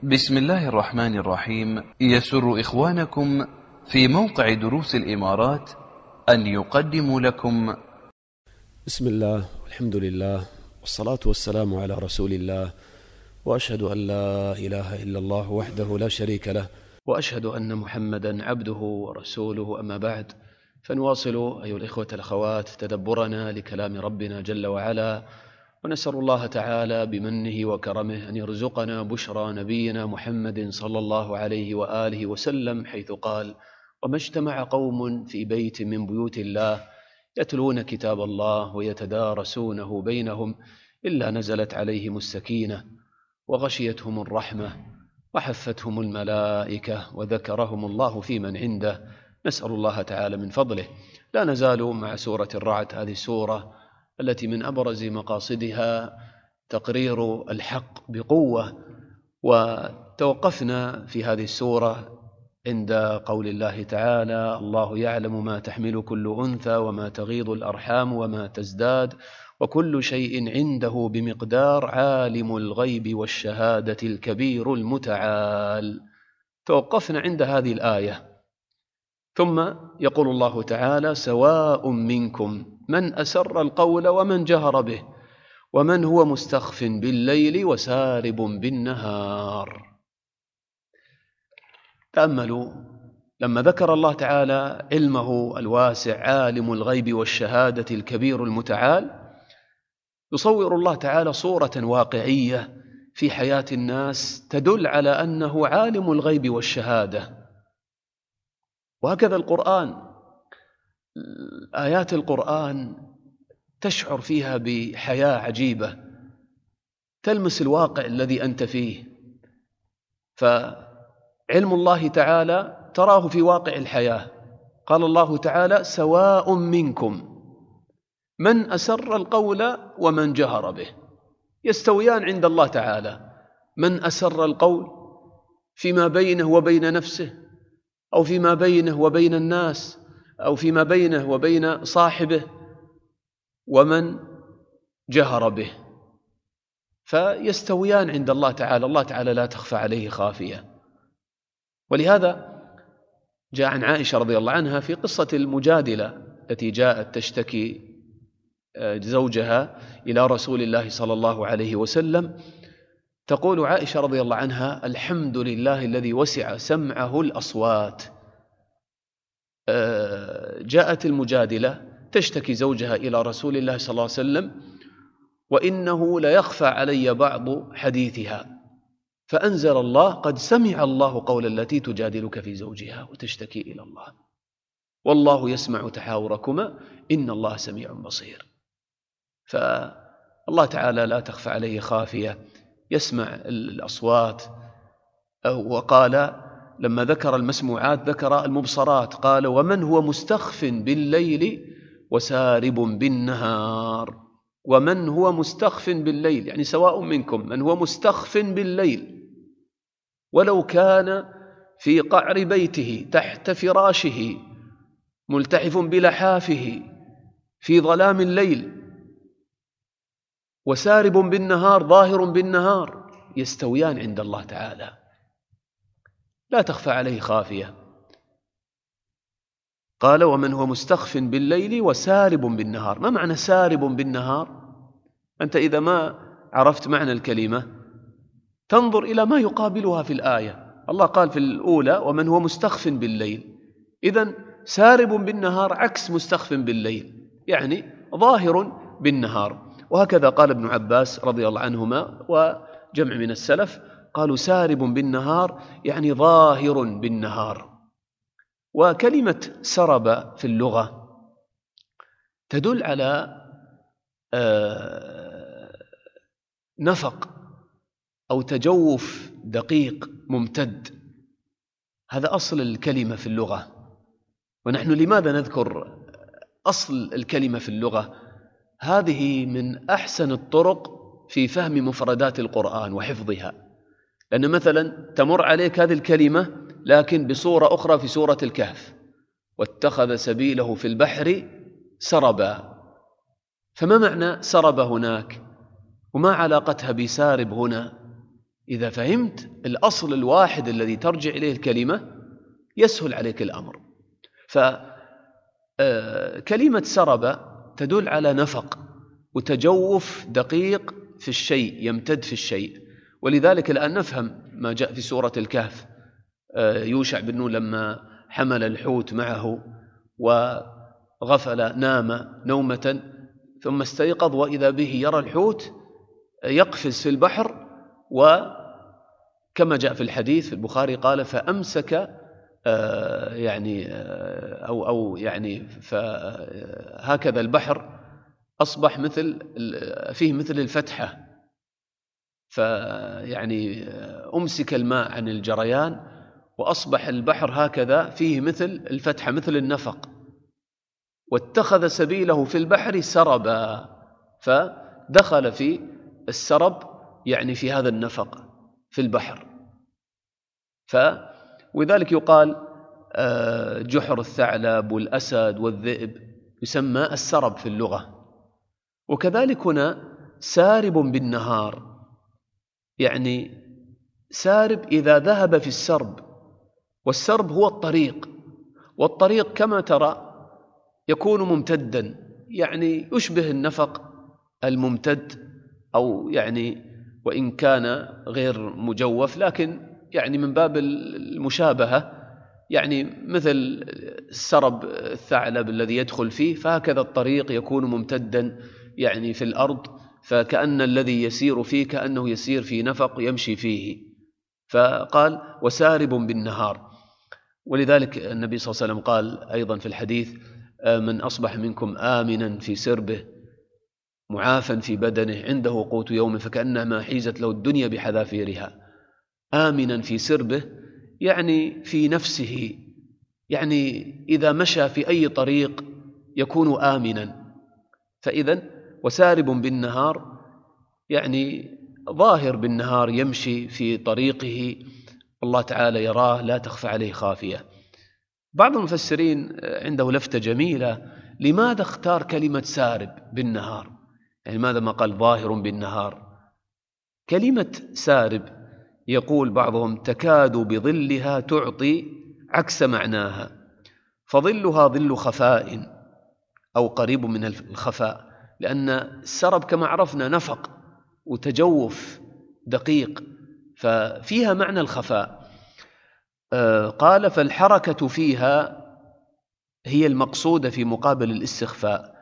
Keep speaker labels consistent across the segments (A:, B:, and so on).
A: بسم الله الرحمن الرحيم. يسر إخوانكم في موقع دروس الإمارات أن يقدموا لكم
B: بسم الله والحمد لله والصلاة والسلام على رسول الله، وأشهد أن لا إله إلا الله وحده لا شريك له، وأشهد أن محمدا عبده ورسوله. أما بعد، فنواصل أيها الإخوة الأخوات تدبرنا لكلام ربنا جل وعلا، ونسأل الله تعالى بمنه وكرمه أن يرزقنا بشرى نبينا محمد صلى الله عليه وآله وسلم، حيث قال: وما اجتمع قوم في بيت من بيوت الله يتلون كتاب الله ويتدارسونه بينهم إلا نزلت عليهم السكينة وغشيتهم الرحمة وحفتهم الملائكة وذكرهم الله في من عنده. نسأل الله تعالى من فضله. لا نزال مع سورة الرعد، هذه السورة التي من أبرز مقاصدها تقرير الحق بقوة، وتوقفنا في هذه السورة عند قول الله تعالى: الله يعلم ما تحمل كل أنثى وما تغيض الأرحام وما تزداد وكل شيء عنده بمقدار، عالم الغيب والشهادة الكبير المتعال. توقفنا عند هذه الآية. ثم يقول الله تعالى: سواء منكم من أسر القول ومن جهر به ومن هو مستخف بالليل وسارب بالنهار. تأملوا لما ذكر الله تعالى علمه الواسع، عالم الغيب والشهادة الكبير المتعال، يصور الله تعالى صورة واقعية في حياة الناس تدل على أنه عالم الغيب والشهادة. وهكذا القرآن، آيات القرآن تشعر فيها بحياة عجيبة، تلمس الواقع الذي أنت فيه. فعلم الله تعالى تراه في واقع الحياة. قال الله تعالى: سواء منكم من أسر القول ومن جهر به. يستويان عند الله تعالى. من أسر القول فيما بينه وبين نفسه، أو فيما بينه وبين الناس، أو فيما بينه وبين صاحبه، ومن جهر به، فيستويان عند الله تعالى. الله تعالى لا تخفى عليه خافية. ولهذا جاء عن عائشة رضي الله عنها في قصة المجادلة التي جاءت تشتكي زوجها إلى رسول الله صلى الله عليه وسلم، تقول عائشة رضي الله عنها: الحمد لله الذي وسع سمعه الأصوات. جاءت المجادلة تشتكي زوجها إلى رسول الله صلى الله عليه وسلم، وإنه ليخفى علي بعض حديثها، فأنزل الله: قد سمع الله قول التي تجادلك في زوجها وتشتكي إلى الله، والله يسمع تحاوركما إن الله سميع بصير. فالله تعالى لا تخفى عليه خافية، يسمع الأصوات. وقال لما ذكر المسموعات ذكر المبصرات، قال: ومن هو مستخف بالليل وسارب بالنهار. ومن هو مستخف بالليل، يعني سواء منكم من هو مستخف بالليل، ولو كان في قعر بيته تحت فراشه ملتحف بلحافه في ظلام الليل، وسارب بالنهار ظاهر بالنهار، يستويان عند الله تعالى، لا تخفى عليه خافية. قال: ومن هو مستخف بالليل وسارب بالنهار. ما معنى سارب بالنهار؟ أنت إذا ما عرفت معنى الكلمة تنظر إلى ما يقابلها في الآية. الله قال في الأولى: ومن هو مستخف بالليل، إذن سارب بالنهار عكس مستخف بالليل، يعني ظاهر بالنهار. وهكذا قال ابن عباس رضي الله عنهما وجمع من السلف، قالوا: سارب بالنهار يعني ظاهر بالنهار. وكلمة سرب في اللغة تدل على نفق أو تجوف دقيق ممتد. هذا أصل الكلمة في اللغة. ونحن لماذا نذكر أصل الكلمة في اللغة؟ هذه من أحسن الطرق في فهم مفردات القرآن وحفظها. لأن مثلا تمر عليك هذه الكلمة لكن بصورة أخرى في سورة الكهف: واتخذ سبيله في البحر سربا. فما معنى سرب هناك؟ وما علاقتها بسارب هنا؟ إذا فهمت الأصل الواحد الذي ترجع إليه الكلمة يسهل عليك الأمر. فكلمة سرب تدل على نفق وتجوف دقيق في الشيء، يمتد في الشيء. ولذلك الآن نفهم ما جاء في سورة الكهف، يوشع بن نون لما حمل الحوت معه وغفل نام نومة ثم استيقظ وإذا به يرى الحوت يقفز في البحر، وكما جاء في الحديث في البخاري قال فأمسك فهكذا البحر أصبح فيه مثل الفتحة، فيعني أمسك الماء عن الجريان وأصبح البحر هكذا فيه مثل الفتحة مثل النفق، واتخذ سبيله في البحر سربا، فدخل في السرب يعني في هذا النفق في البحر. وذلك يقال جحر الثعلب والأسد والذئب يسمى السرب في اللغة. وكذلك هنا سارب بالنهار، يعني سارب إذا ذهب في السرب، والسرب هو الطريق، والطريق كما ترى يكون ممتدا، يعني يشبه النفق الممتد، أو يعني وإن كان غير مجوف لكن يعني من باب المشابهة، يعني مثل السرب الثعلب الذي يدخل فيه، فهكذا الطريق يكون ممتدا يعني في الأرض، فكأن الذي يسير فيه كأنه يسير في نفق يمشي فيه. فقال وسارب بالنهار. ولذلك النبي صلى الله عليه وسلم قال أيضا في الحديث من أصبح منكم آمنا في سربه معافا في بدنه عنده قوت يوم فكأنما حيزت له الدنيا بحذافيرها. آمنا في سربه يعني في نفسه، يعني إذا مشى في أي طريق يكون آمنا. فإذا وسارب بالنهار يعني ظاهر بالنهار يمشي في طريقه، الله تعالى يراه لا تخفى عليه خافية. بعض المفسرين عنده لفتة جميلة، لماذا اختار كلمة سارب بالنهار؟ يعني ماذا ما قال ظاهر بالنهار؟ كلمة سارب يقول بعضهم تكاد بظلها تعطي عكس معناها، فظلها ظل خفاء أو قريب من الخفاء، لأن السرب كما عرفنا نفق وتجوف دقيق، ففيها معنى الخفاء. قال فالحركة فيها هي المقصودة في مقابل الاستخفاء.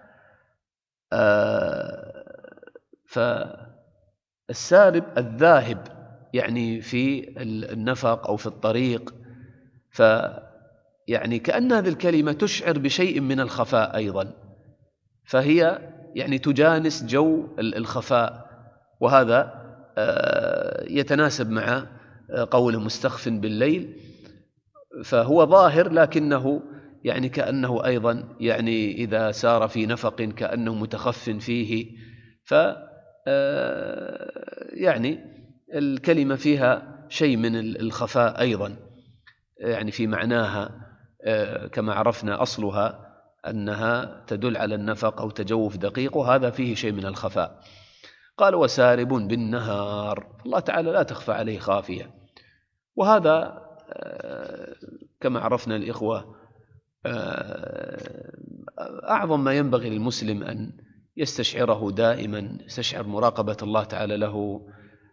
B: فالسارب الذاهب يعني في النفق أو في الطريق، فيعني كأن هذه الكلمة تشعر بشيء من الخفاء أيضا، فهي يعني تجانس جو الخفاء، وهذا يتناسب مع قول مستخف بالليل، فهو ظاهر لكنه يعني كأنه أيضا يعني إذا سار في نفق كأنه متخف فيه. يعني الكلمة فيها شيء من الخفاء أيضا، يعني في معناها كما عرفنا أصلها أنها تدل على النفق أو تجوف دقيق، وهذا فيه شيء من الخفاء. قال وسارب بالنهار، الله تعالى لا تخفى عليه خافية. وهذا كما عرفنا الإخوة أعظم ما ينبغي للمسلم أن يستشعره دائما، يستشعر مراقبة الله تعالى له،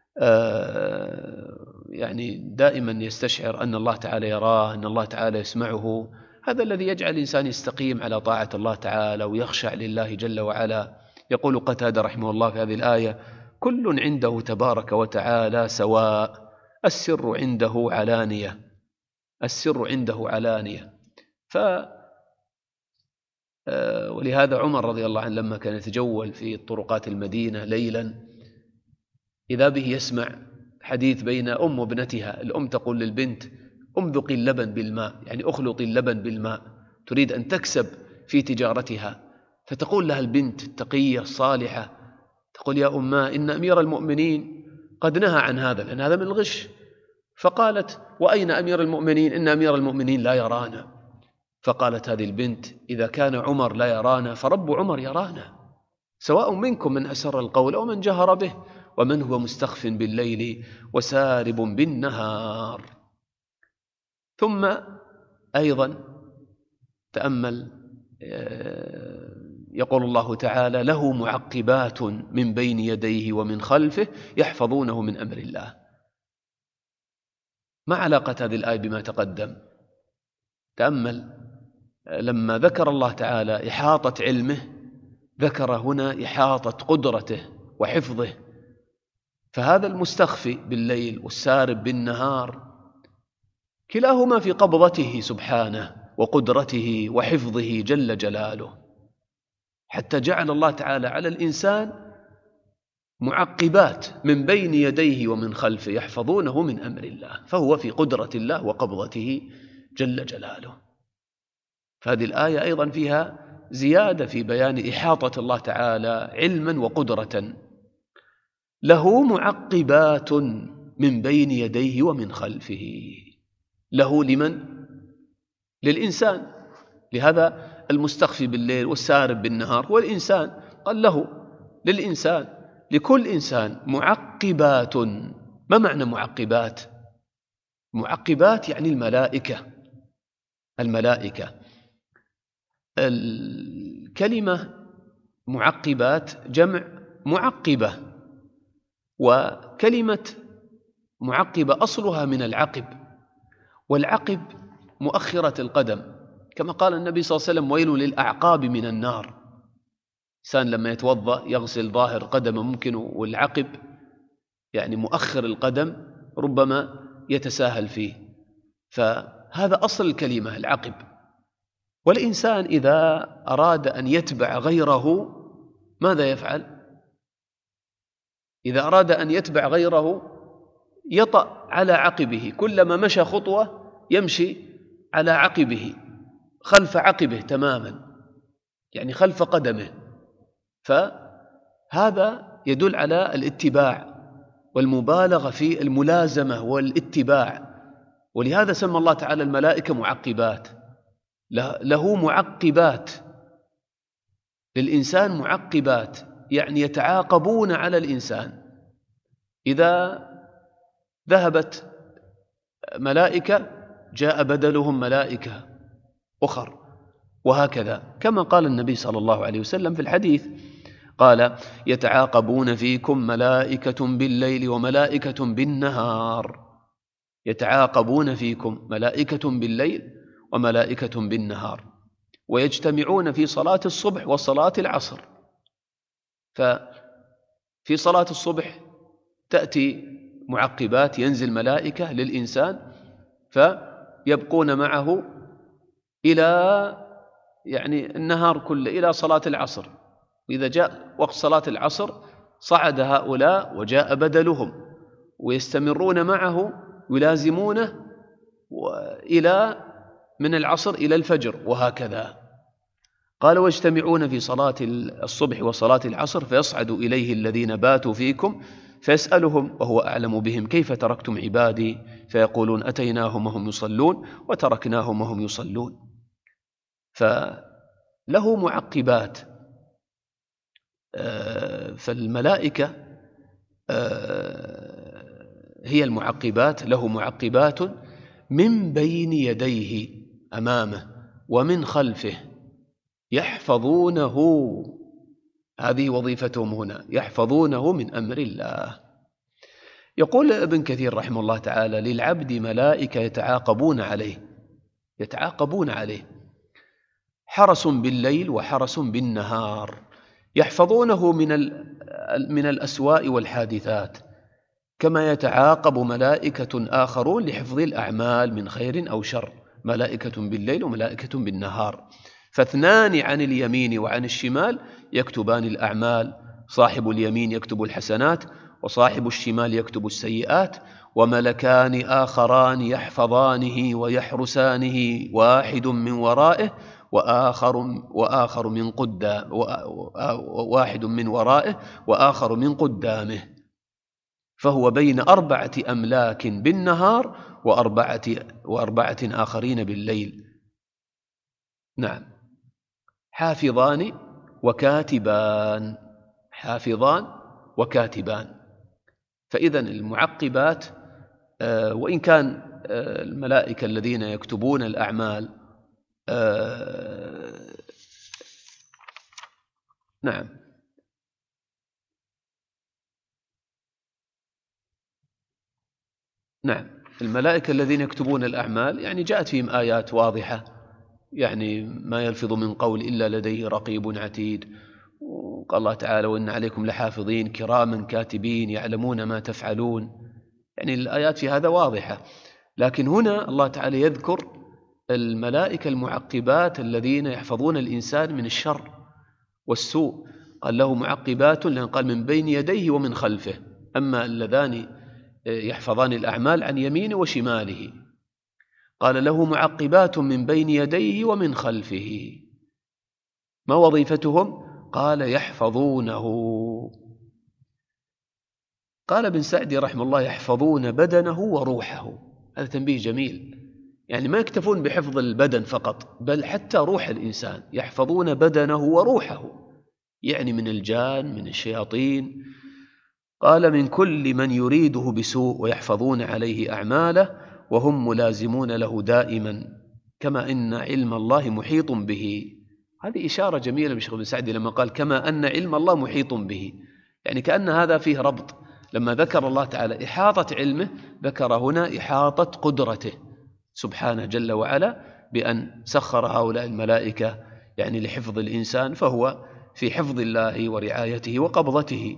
B: يعني دائما يستشعر أن الله تعالى يراه، أن الله تعالى يسمعه. هذا الذي يجعل الإنسان يستقيم على طاعة الله تعالى ويخشع لله جل وعلا. يقول قتادة رحمه الله في هذه الآية كل عنده تبارك وتعالى سواء، السر عنده علانية، السر عنده علانية. ولهذا عمر رضي الله عنه لما كان يتجول في طرقات المدينة ليلا إذا به يسمع حديث بين أم وابنتها. الأم تقول للبنت امذقي اللبن بالماء، يعني أخلطي اللبن بالماء، تريد أن تكسب في تجارتها. فتقول لها البنت التقية الصالحة، تقول يا أماه إن أمير المؤمنين قد نهى عن هذا لأن هذا من الغش. فقالت وأين أمير المؤمنين؟ إن أمير المؤمنين لا يرانا. فقالت هذه البنت إذا كان عمر لا يرانا فرب عمر يرانا، سواء منكم من أسر القول أو من جهر به. ومن هو مستخف بالليل وسارب بالنهار. ثم أيضا تأمل، يقول الله تعالى: له معقبات من بين يديه ومن خلفه يحفظونه من أمر الله. ما علاقة هذه الآية بما تقدم؟ تأمل، لما ذكر الله تعالى إحاطة علمه ذكر هنا إحاطة قدرته وحفظه. فهذا المستخفي بالليل والسارب بالنهار كلاهما في قبضته سبحانه وقدرته وحفظه جل جلاله، حتى جعل الله تعالى على الإنسان معقبات من بين يديه ومن خلفه يحفظونه من أمر الله، فهو في قدرة الله وقبضته جل جلاله. فهذه الآية أيضا فيها زيادة في بيان إحاطة الله تعالى علما وقدرة. له معقبات من بين يديه ومن خلفه. له لمن؟ للإنسان. لهذا المستخفي بالليل والسارب بالنهار هو الإنسان، قال له للإنسان، لكل إنسان معقبات. ما معنى معقبات؟ معقبات يعني الملائكة. الملائكة. الكلمة معقبات جمع معقبة، وكلمة معقبة أصلها من العقب، والعقب مؤخرة القدم، كما قال النبي صلى الله عليه وسلم: ويل للأعقاب من النار. إنسان لما يتوضأ يغسل ظاهر قدمه ممكن، والعقب يعني مؤخر القدم ربما يتساهل فيه، فهذا أصل الكلمة العقب. والإنسان إذا أراد أن يتبع غيره ماذا يفعل؟ إذا أراد أن يتبع غيره يطأ على عقبه، كلما مشى خطوة يمشي على عقبه، خلف عقبه تماما، يعني خلف قدمه. فهذا يدل على الاتباع والمبالغة في الملازمة والاتباع. ولهذا سمى الله تعالى الملائكة معقبات. له معقبات، للإنسان معقبات، يعني يتعاقبون على الإنسان. إذا ذهبت ملائكة جاء بدلهم ملائكة أخر، وهكذا، كما قال النبي صلى الله عليه وسلم في الحديث، قال: يتعاقبون فيكم ملائكة بالليل وملائكة بالنهار. يتعاقبون فيكم ملائكة بالليل وملائكة بالنهار، ويجتمعون في صلاة الصبح وصلاة العصر. ففي صلاة الصبح تأتي معقبات، ينزل ملائكة للإنسان فيبقون معه إلى يعني النهار كله، إلى صلاة العصر. وإذا جاء وقت صلاة العصر صعد هؤلاء وجاء بدلهم، ويستمرون معه يلازمونه إلى من العصر إلى الفجر، وهكذا. قال: واجتمعون في صلاة الصبح وصلاة العصر فيصعد إليه الذين باتوا فيكم فيسألهم وهو أعلم بهم: كيف تركتم عبادي؟ فيقولون: أتيناهم وهم يصلون وتركناهم وهم يصلون. فله معقبات. فالملائكة هي المعقبات. له معقبات من بين يديه أمامه ومن خلفه يحفظونه. هذه وظيفتهم هنا، يحفظونه من أمر الله. يقول ابن كثير رحمه الله تعالى: للعبد ملائكة يتعاقبون عليه، يتعاقبون عليه، حرس بالليل وحرس بالنهار، يحفظونه من الأسواء والحادثات، كما يتعاقب ملائكة آخرون لحفظ الأعمال من خير أو شر، ملائكة بالليل وملائكة بالنهار، فاثنان عن اليمين وعن الشمال يكتبان الأعمال، صاحب اليمين يكتب الحسنات وصاحب الشمال يكتب السيئات، وملكان آخران يحفظانه ويحرسانه، واحد من ورائه وآخر من قدام، واحد من ورائه وآخر من قدامه، فهو بين 4 أملاك بالنهار وأربعة آخرين بالليل. نعم، حافظان وكاتبان، حافظان وكاتبان. فإذن المعقبات وإن كان الملائكة الذين يكتبون الأعمال نعم الملائكة الذين يكتبون الأعمال يعني جاءت فيهم آيات واضحة، يعني ما يلفظ من قول إلا لديه رقيب عتيد، وقال الله تعالى وإن عليكم لحافظين كراما كاتبين يعلمون ما تفعلون، يعني الآيات في هذا واضحة. لكن هنا الله تعالى يذكر الملائكة المعقبات الذين يحفظون الإنسان من الشر والسوء، قال له معقبات لأن قال من بين يديه ومن خلفه. أما اللذان يحفظان الأعمال عن يمينه وشماله قال له معقبات من بين يديه ومن خلفه. ما وظيفتهم؟ قال يحفظونه. قال ابن سعدي رحمه الله يحفظون بدنه وروحه. هذا تنبيه جميل، يعني ما يكتفون بحفظ البدن فقط بل حتى روح الإنسان، يحفظون بدنه وروحه، يعني من الجان من الشياطين. قال من كل من يريده بسوء ويحفظون عليه أعماله وهم ملازمون له دائما كما إن علم الله محيط به. هذه إشارة جميلة من شيخ ابن سعدي لما قال كما أن علم الله محيط به، يعني كأن هذا فيه ربط. لما ذكر الله تعالى إحاطة علمه ذكر هنا إحاطة قدرته سبحانه جل وعلا بأن سخر هؤلاء الملائكة يعني لحفظ الإنسان، فهو في حفظ الله ورعايته وقبضته.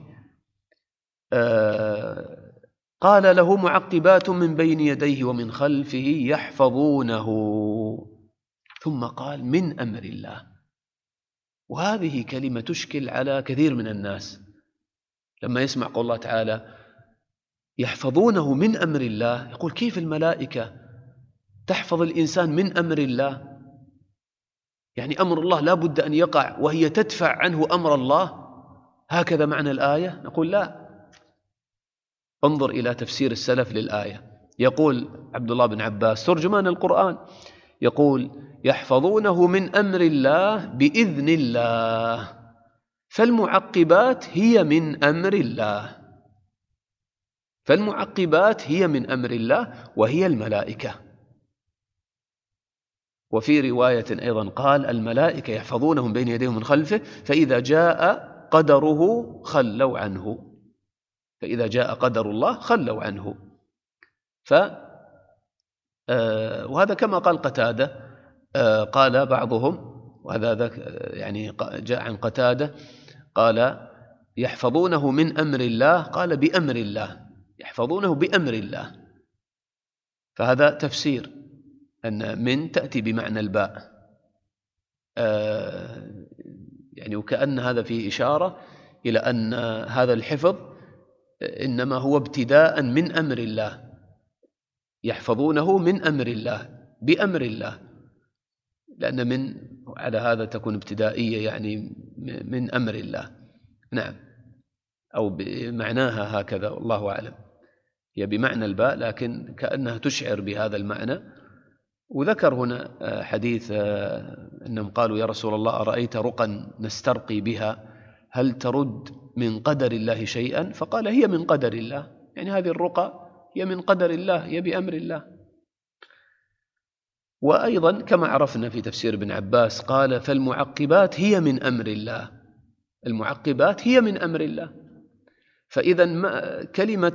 B: قال له معقبات من بين يديه ومن خلفه يحفظونه، ثم قال من أمر الله. وهذه كلمة تشكل على كثير من الناس لما يسمع قول الله تعالى يحفظونه من أمر الله، يقول كيف الملائكة تحفظ الإنسان من أمر الله؟ يعني أمر الله لا بد أن يقع وهي تدفع عنه أمر الله، هكذا معنى الآية؟ نقول لا. انظر إلى تفسير السلف للآية. يقول عبد الله بن عباس ترجمان القرآن يقول يحفظونه من أمر الله بإذن الله، فالمعقبات هي من أمر الله، فالمعقبات هي من أمر الله وهي الملائكة. وفي رواية أيضا قال الملائكة يحفظونهم بين يديهم من خلفه فإذا جاء قدره خلوا عنه، فإذا جاء قدر الله خلوا عنه. وهذا كما قال قتادة. قال بعضهم وهذا يعني جاء عن قتادة قال يحفظونه من أمر الله، قال بأمر الله، يحفظونه بأمر الله. فهذا تفسير أن من تأتي بمعنى الباء، يعني وكأن هذا فيه إشارة إلى أن هذا الحفظ إنما هو ابتداء من أمر الله، يحفظونه من أمر الله بأمر الله، لأن من على هذا تكون ابتدائية يعني من أمر الله. نعم، أو بمعناها هكذا والله أعلم، هي بمعنى الباء لكن كأنها تشعر بهذا المعنى. وذكر هنا حديث أنهم قالوا يا رسول الله أرأيت رقا نسترقي بها هل ترد من قدر الله شيئا؟ فقال هي من قدر الله، يعني هذه الرقى هي من قدر الله، هي بأمر الله. وأيضا كما عرفنا في تفسير ابن عباس قال فالمعقبات هي من أمر الله، المعقبات هي من أمر الله. فإذا كلمة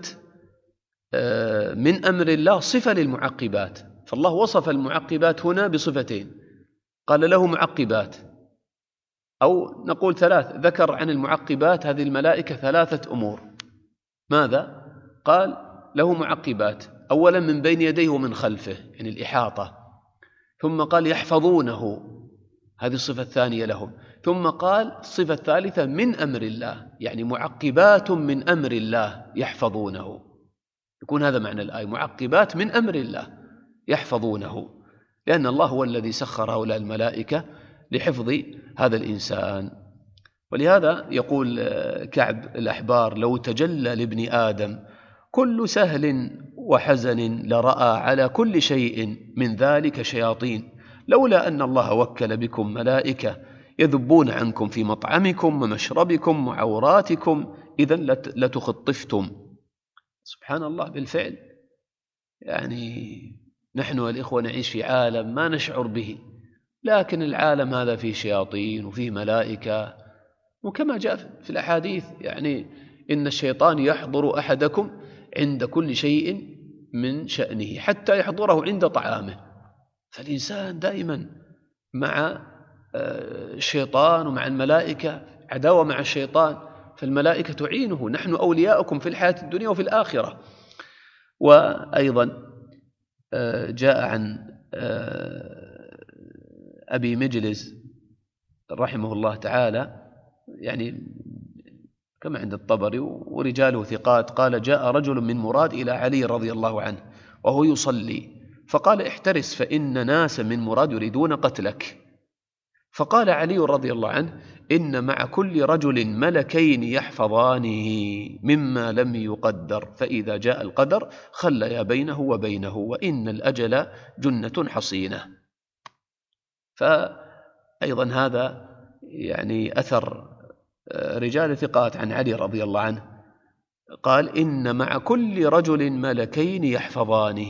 B: من أمر الله صفة للمعقبات، فالله وصف المعقبات هنا بصفتين، قال له معقبات، أو نقول ثلاث، ذكر عن المعقبات هذه الملائكة ثلاثة أمور. ماذا؟ قال له معقبات، أولا من بين يديه ومن خلفه يعني الإحاطة، ثم قال يحفظونه، هذه الصفة الثانية لهم، ثم قال الصفة الثالثة من أمر الله، يعني معقبات من أمر الله يحفظونه. يكون هذا معنى الآية، معقبات من أمر الله يحفظونه، لأن الله هو الذي سخر هؤلاء الملائكة لحفظ هذا الإنسان. ولهذا يقول كعب الأحبار لو تجلى لابن آدم كل سهل وحزن لرأى على كل شيء من ذلك شياطين، لولا أن الله وكل بكم ملائكة يذبون عنكم في مطعمكم ومشربكم وعوراتكم إذن لتخطفتم. سبحان الله بالفعل. يعني نحن والإخوة نعيش في عالم ما نشعر به، لكن العالم هذا فيه شياطين وفيه ملائكة، وكما جاء في الأحاديث يعني إن الشيطان يحضر أحدكم عند كل شيء من شأنه حتى يحضره عند طعامه. فالإنسان دائما مع الشيطان ومع الملائكة عداوة مع الشيطان، فالملائكة تعينه. نحن أولياؤكم في الحياة الدنيا وفي الآخرة. وأيضا جاء عن أبي مجلس رحمه الله تعالى يعني كما عند الطبري ورجاله ثقات، قال: جاء رجل من مراد إلى علي رضي الله عنه وهو يصلي، فقال: احترس فإن ناس من مراد يريدون قتلك. فقال علي رضي الله عنه: إن مع كل رجل ملكين يحفظانه مما لم يقدر، فإذا جاء القدر خليا بينه وبينه، وإن الأجل جنة حصينة. فأيضا هذا يعني أثر رجال ثقات عن علي رضي الله عنه، قال: إن مع كل رجل ملكين يحفظانه.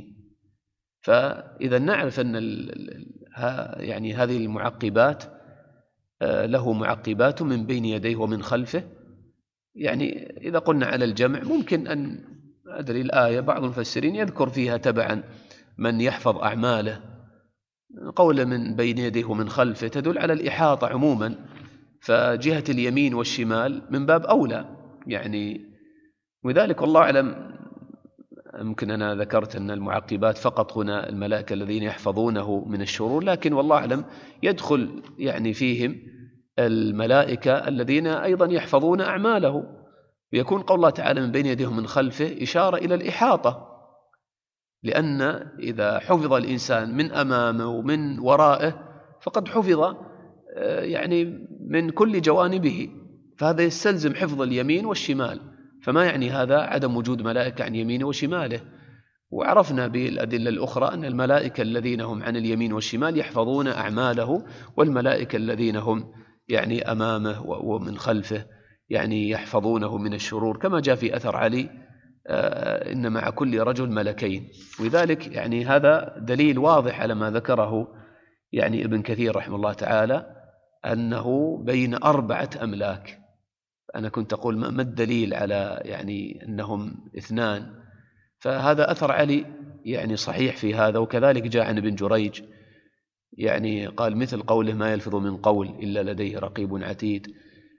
B: فإذا نعرف أن يعني هذه المعقبات له معقبات من بين يديه ومن خلفه. يعني إذا قلنا على الجمع ممكن أن أدري الآية بعض المفسرين يذكر فيها تبعا من يحفظ أعماله، قول من بين يديه ومن خلفه تدل على الإحاطة عموما، فجهة اليمين والشمال من باب أولى يعني. وذلك والله أعلم، ممكن أنا ذكرت أن المعقبات فقط هنا الملائكة الذين يحفظونه من الشرور، لكن والله أعلم يدخل يعني فيهم الملائكة الذين أيضا يحفظون أعماله، ويكون قول الله تعالى من بين يديهم من خلفه إشارة إلى الإحاطة، لأن إذا حفظ الإنسان من أمامه ومن ورائه فقد حفظ يعني من كل جوانبه، فهذا يستلزم حفظ اليمين والشمال. فما يعني هذا عدم وجود ملائكة عن يمينه وشماله. وعرفنا بالأدلة الأخرى أن الملائكة الذين هم عن اليمين والشمال يحفظون أعماله، والملائكة الذين هم يعني أمامه ومن خلفه يعني يحفظونه من الشرور، كما جاء في أثر علي: إن مع كل رجل ملكين. ولذلك يعني هذا دليل واضح على ما ذكره يعني ابن كثير رحمه الله تعالى أنه بين 4 أملاك. أنا كنت أقول ما الدليل على يعني أنهم 2؟ فهذا أثر علي يعني صحيح في هذا. وكذلك جاء عن ابن جريج يعني قال مثل قوله: ما يلفظ من قول إلا لديه رقيب عتيد.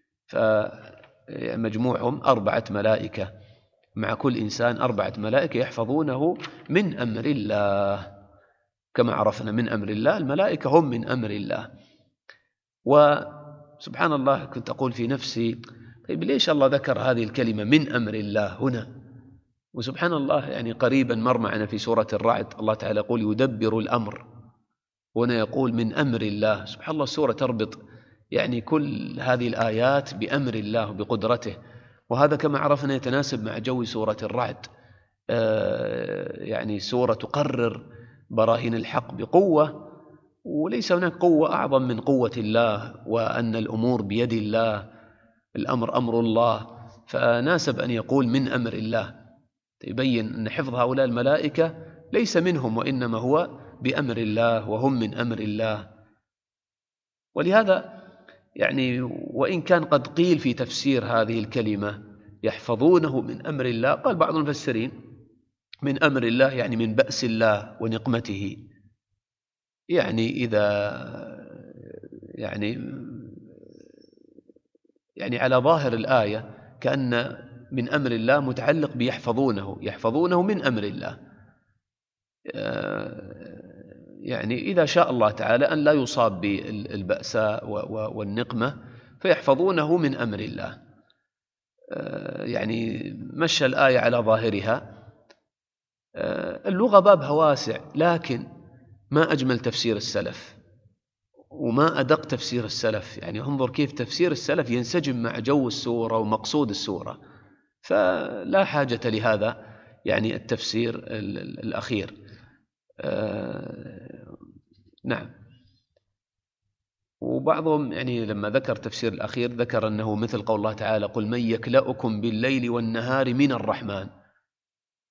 B: فمجموعهم 4 ملائكة، مع كل إنسان 4 ملائكة يحفظونه من أمر الله. كما عرفنا من أمر الله الملائكة هم من أمر الله. وسبحان الله كنت أقول في نفسي: طيب ليش الله ذكر هذه الكلمة من أمر الله هنا؟ وسبحان الله يعني قريبا مر معنا في سورة الرعد الله تعالى يقول: يدبر الأمر، وهنا يقول من أمر الله. سبحان الله السورة تربط يعني كل هذه الآيات بأمر الله وبقدرته، وهذا كما عرفنا يتناسب مع جو سورة الرعد. يعني سورة تقرر براهين الحق بقوة، وليس هناك قوة أعظم من قوة الله، وأن الأمور بيد الله، الأمر أمر الله، فناسب أن يقول من أمر الله، يبين أن حفظ هؤلاء الملائكة ليس منهم، وإنما هو بأمر الله وهم من أمر الله. ولهذا يعني وإن كان قد قيل في تفسير هذه الكلمة يحفظونه من أمر الله، قال بعض المفسرين من أمر الله يعني من بأس الله ونقمته. يعني إذا يعني على ظاهر الآية كأن من أمر الله متعلق يحفظونه من أمر الله، يعني إذا شاء الله تعالى أن لا يصاب بالبأساء والنقمة فيحفظونه من أمر الله. يعني مشى الآية على ظاهرها. اللغة بابها واسع، لكن ما أجمل تفسير السلف وما أدق تفسير السلف. يعني انظر كيف تفسير السلف ينسجم مع جو السورة ومقصود السورة، فلا حاجة لهذا يعني التفسير الأخير. نعم. وبعضهم يعني لما ذكر تفسير الأخير ذكر أنه مثل قول الله تعالى: قل من يكلأكم بالليل والنهار من الرحمن.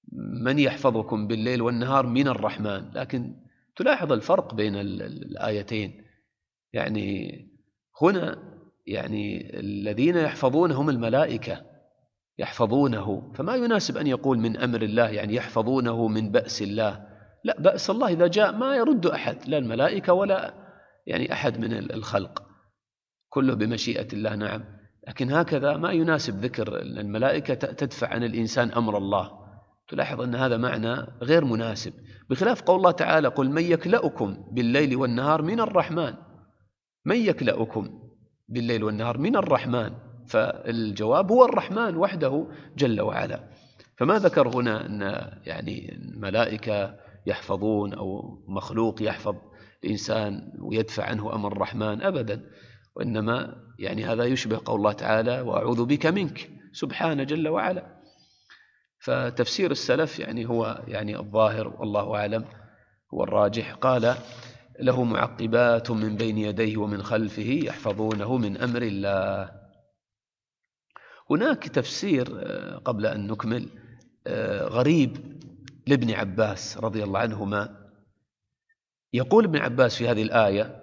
B: من يحفظكم بالليل والنهار من الرحمن. لكن تلاحظ الفرق بين الآيتين، يعني هنا يعني الذين يحفظون هم الملائكة يحفظونه، فما يناسب أن يقول من أمر الله يعني يحفظونه من بأس الله. لا، بأس الله إذا جاء ما يرد أحد، لا الملائكة ولا يعني أحد من الخلق، كله بمشيئة الله. نعم، لكن هكذا ما يناسب ذكر الملائكة تدفع عن الإنسان أمر الله. تلاحظ أن هذا معنى غير مناسب، بخلاف قول الله تعالى قل من يكلأكم بالليل والنهار من الرحمن. من يكلأكم بالليل والنهار من الرحمن، فالجواب هو الرحمن وحده جل وعلا. فما ذكر هنا أن يعني الملائكة يحفظون أو مخلوق يحفظ الإنسان ويدفع عنه أمر الرحمن أبدا، وإنما يعني هذا يشبه قول الله تعالى وأعوذ بك منك سبحانه جل وعلا. فتفسير السلف يعني هو يعني الظاهر والله أعلم هو الراجح. قال له معقبات من بين يديه ومن خلفه يحفظونه من أمر الله. هناك تفسير قبل أن نكمل غريب لابن عباس رضي الله عنهما. يقول ابن عباس في هذه الآية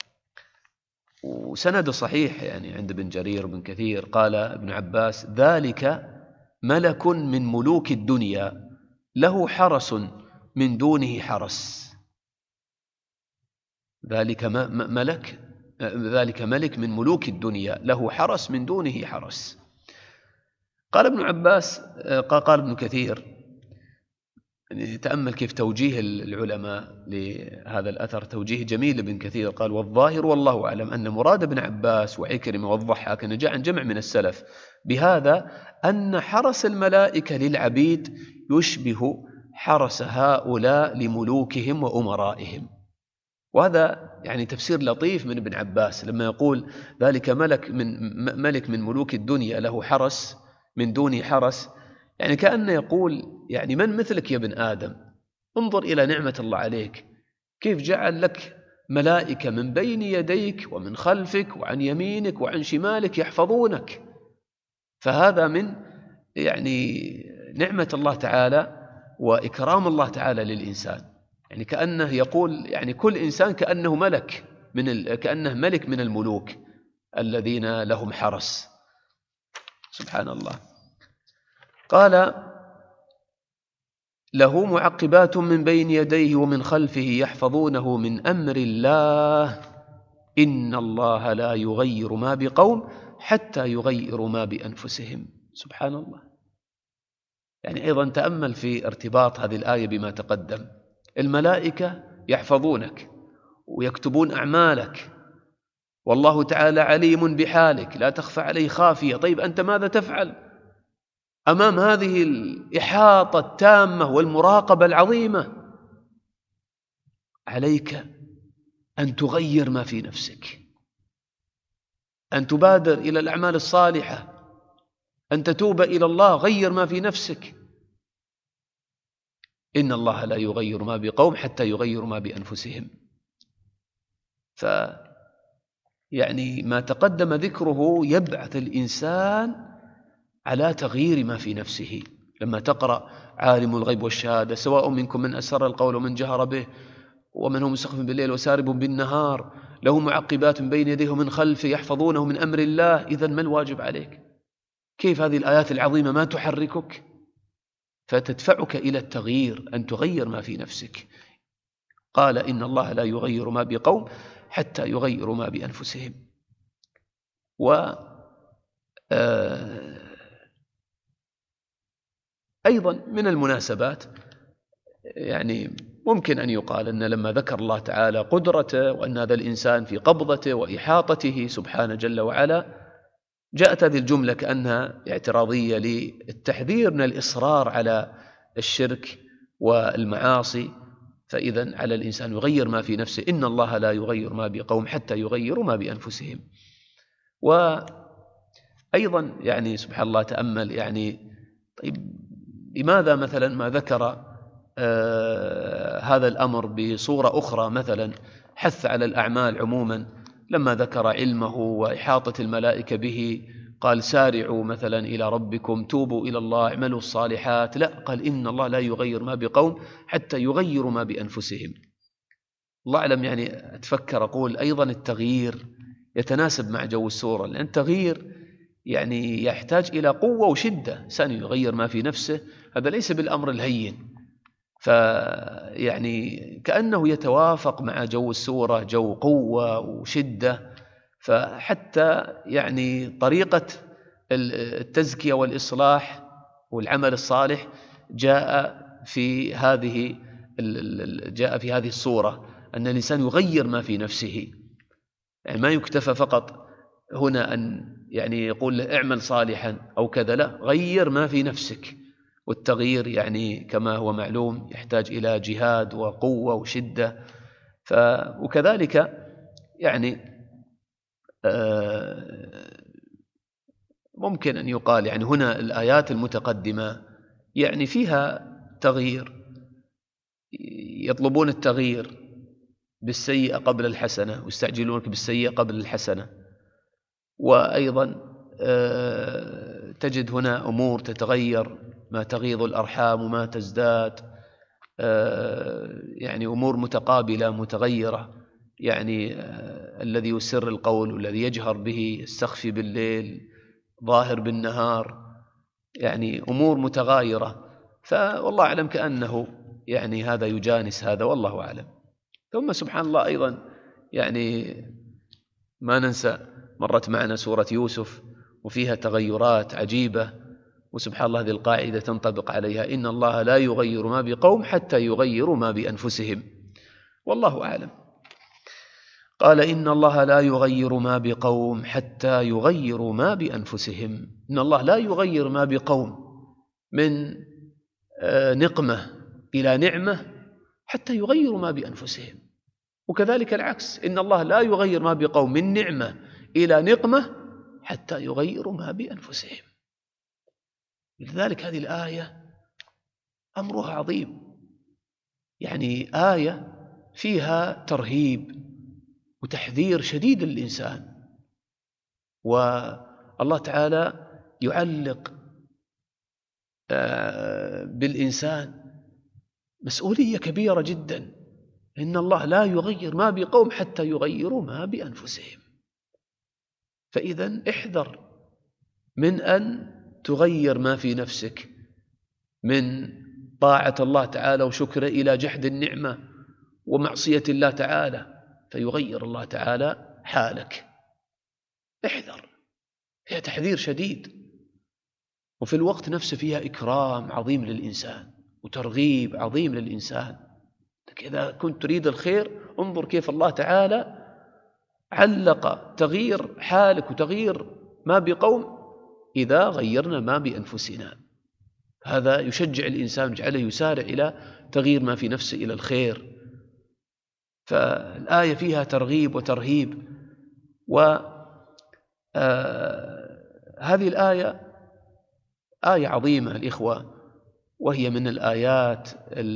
B: وسند صحيح يعني عند ابن جرير وابن كثير، قال ابن عباس ذلك ملك من ملوك الدنيا له حرس من دونه حرس. ذلك ملك من ملوك الدنيا له حرس من دونه حرس. قال ابن عباس قال ابن كثير، يعني تأمل كيف توجيه العلماء لهذا الأثر، توجيه جميل ابن كثير. قال والظاهر والله أعلم أن مراد ابن عباس وعكرمة والضحاك أن جاء عن جمع من السلف بهذا أن حرس الملائكة للعبيد يشبه حرس هؤلاء لملوكهم وأمرائهم. وهذا يعني تفسير لطيف من ابن عباس لما يقول ذلك ملك من ملوك الدنيا له حرس من دونه حرس، يعني كأنه يقول يعني من مثلك يا ابن آدم، انظر إلى نعمة الله عليك، كيف جعل لك ملائكة من بين يديك ومن خلفك وعن يمينك وعن شمالك يحفظونك. فهذا من يعني نعمة الله تعالى وإكرام الله تعالى للإنسان. يعني كأنه يقول يعني كل إنسان كأنه كأنه ملك من الملوك الذين لهم حرس. سبحان الله. قال له معقبات من بين يديه ومن خلفه يحفظونه من أمر الله إن الله لا يغير ما بقوم حتى يغيروا ما بأنفسهم. سبحان الله. يعني أيضا تأمل في ارتباط هذه الآية بما تقدم. الملائكة يحفظونك ويكتبون أعمالك، والله تعالى عليم بحالك لا تخفى عليه خافية. طيب أنت ماذا تفعل أمام هذه الإحاطة التامة والمراقبة العظيمة؟ عليك أن تغير ما في نفسك، أن تبادر إلى الأعمال الصالحة، أن تتوب إلى الله. غير ما في نفسك. إن الله لا يغير ما بقوم حتى يغيروا ما بأنفسهم. يعني ما تقدم ذكره يبعث الإنسان على تغيير ما في نفسه. لما تقرأ عالم الغيب والشهادة سواء منكم من أسر القول ومن جهر به ومن هو مستخف بالليل وسارب بالنهار له معقبات من بين يديه ومن خلفه يحفظونه من أمر الله. إذن ما الواجب عليك؟ كيف هذه الآيات العظيمة ما تحركك فتدفعك إلى التغيير، أن تغير ما في نفسك؟ قال إن الله لا يغير ما بقوم حتى يغيروا ما بأنفسهم. أيضا من المناسبات يعني ممكن أن يقال أن لما ذكر الله تعالى قدرته وأن هذا الإنسان في قبضته وإحاطته سبحانه جل وعلا، جاءت هذه الجملة كأنها اعتراضية للتحذير من الإصرار على الشرك والمعاصي. فإذا على الإنسان يغير ما في نفسه. إن الله لا يغير ما بقوم حتى يغيروا ما بأنفسهم. وأيضا يعني سبحان الله تأمل يعني طيب لماذا مثلا ما ذكر هذا الأمر بصورة أخرى، مثلا حث على الأعمال عموما لما ذكر علمه وإحاطة الملائكة به قال سارعوا مثلا إلى ربكم، توبوا إلى الله، اعملوا الصالحات. لا، قال إن الله لا يغير ما بقوم حتى يغيروا ما بأنفسهم. الله أعلم، يعني أتفكر أقول أيضا التغيير يتناسب مع جو السورة، لأن التغيير يعني يحتاج إلى قوة وشدة. إنسان يغير ما في نفسه هذا ليس بالأمر الهين، فيعني كأنه يتوافق مع جو السورة، جو قوة وشدة. فحتى يعني طريقة التزكية والإصلاح والعمل الصالح جاء في هذه الصورة، أن الإنسان يغير ما في نفسه. يعني ما يكتفى فقط هنا أن يعني يقول له اعمل صالحا أو كذا، لا، غير ما في نفسك. والتغيير يعني كما هو معلوم يحتاج إلى جهاد وقوة وشدة. وكذلك يعني ممكن أن يقال يعني هنا الآيات المتقدمة يعني فيها تغيير، يطلبون التغيير بالسيئة قبل الحسنة ويستعجلونك بالسيئة قبل الحسنة. وأيضا تجد هنا أمور تتغير، ما تغيض الأرحام وما تزداد، يعني أمور متقابلة متغيرة. يعني الذي يسر القول والذي يجهر به، يستخفي بالليل، ظاهر بالنهار، يعني أمور متغايرة. فوالله أعلم كأنه يعني هذا يجانس هذا، والله أعلم. ثم سبحان الله أيضا يعني ما ننسى مرت معنا سورة يوسف وفيها تغيرات عجيبة، وسبحان الله هذه القاعدة تنطبق عليها: إن الله لا يغير ما بقوم حتى يغيروا ما بأنفسهم. والله أعلم. قال إن الله لا يغير ما بقوم حتى يغيروا ما بأنفسهم. إن الله لا يغير ما بقوم من نقمة إلى نعمة حتى يغيروا ما بأنفسهم، وكذلك العكس، إن الله لا يغير ما بقوم من نعمة إلى نقمة حتى يغيروا ما بأنفسهم. لذلك هذه الآية أمرها عظيم، يعني آية فيها ترهيب وتحذير شديد للإنسان. والله تعالى يعلق بالإنسان مسؤولية كبيرة جدا. إن الله لا يغير ما بقوم حتى يغيروا ما بأنفسهم. فإذا احذر من أن تغير ما في نفسك من طاعة الله تعالى وشكره إلى جحد النعمة ومعصية الله تعالى، فيغير الله تعالى حالك. احذر، فيها تحذير شديد، وفي الوقت نفسه فيها إكرام عظيم للإنسان وترغيب عظيم للإنسان. إذا كنت تريد الخير انظر كيف الله تعالى علق تغيير حالك وتغيير ما بقوم إذا غيرنا ما بأنفسنا. هذا يشجع الإنسان، يجعله يسارع إلى تغيير ما في نفسه إلى الخير. فالآية فيها ترغيب وترهيب. وهذه الآية آية عظيمة الإخوة، وهي من الآيات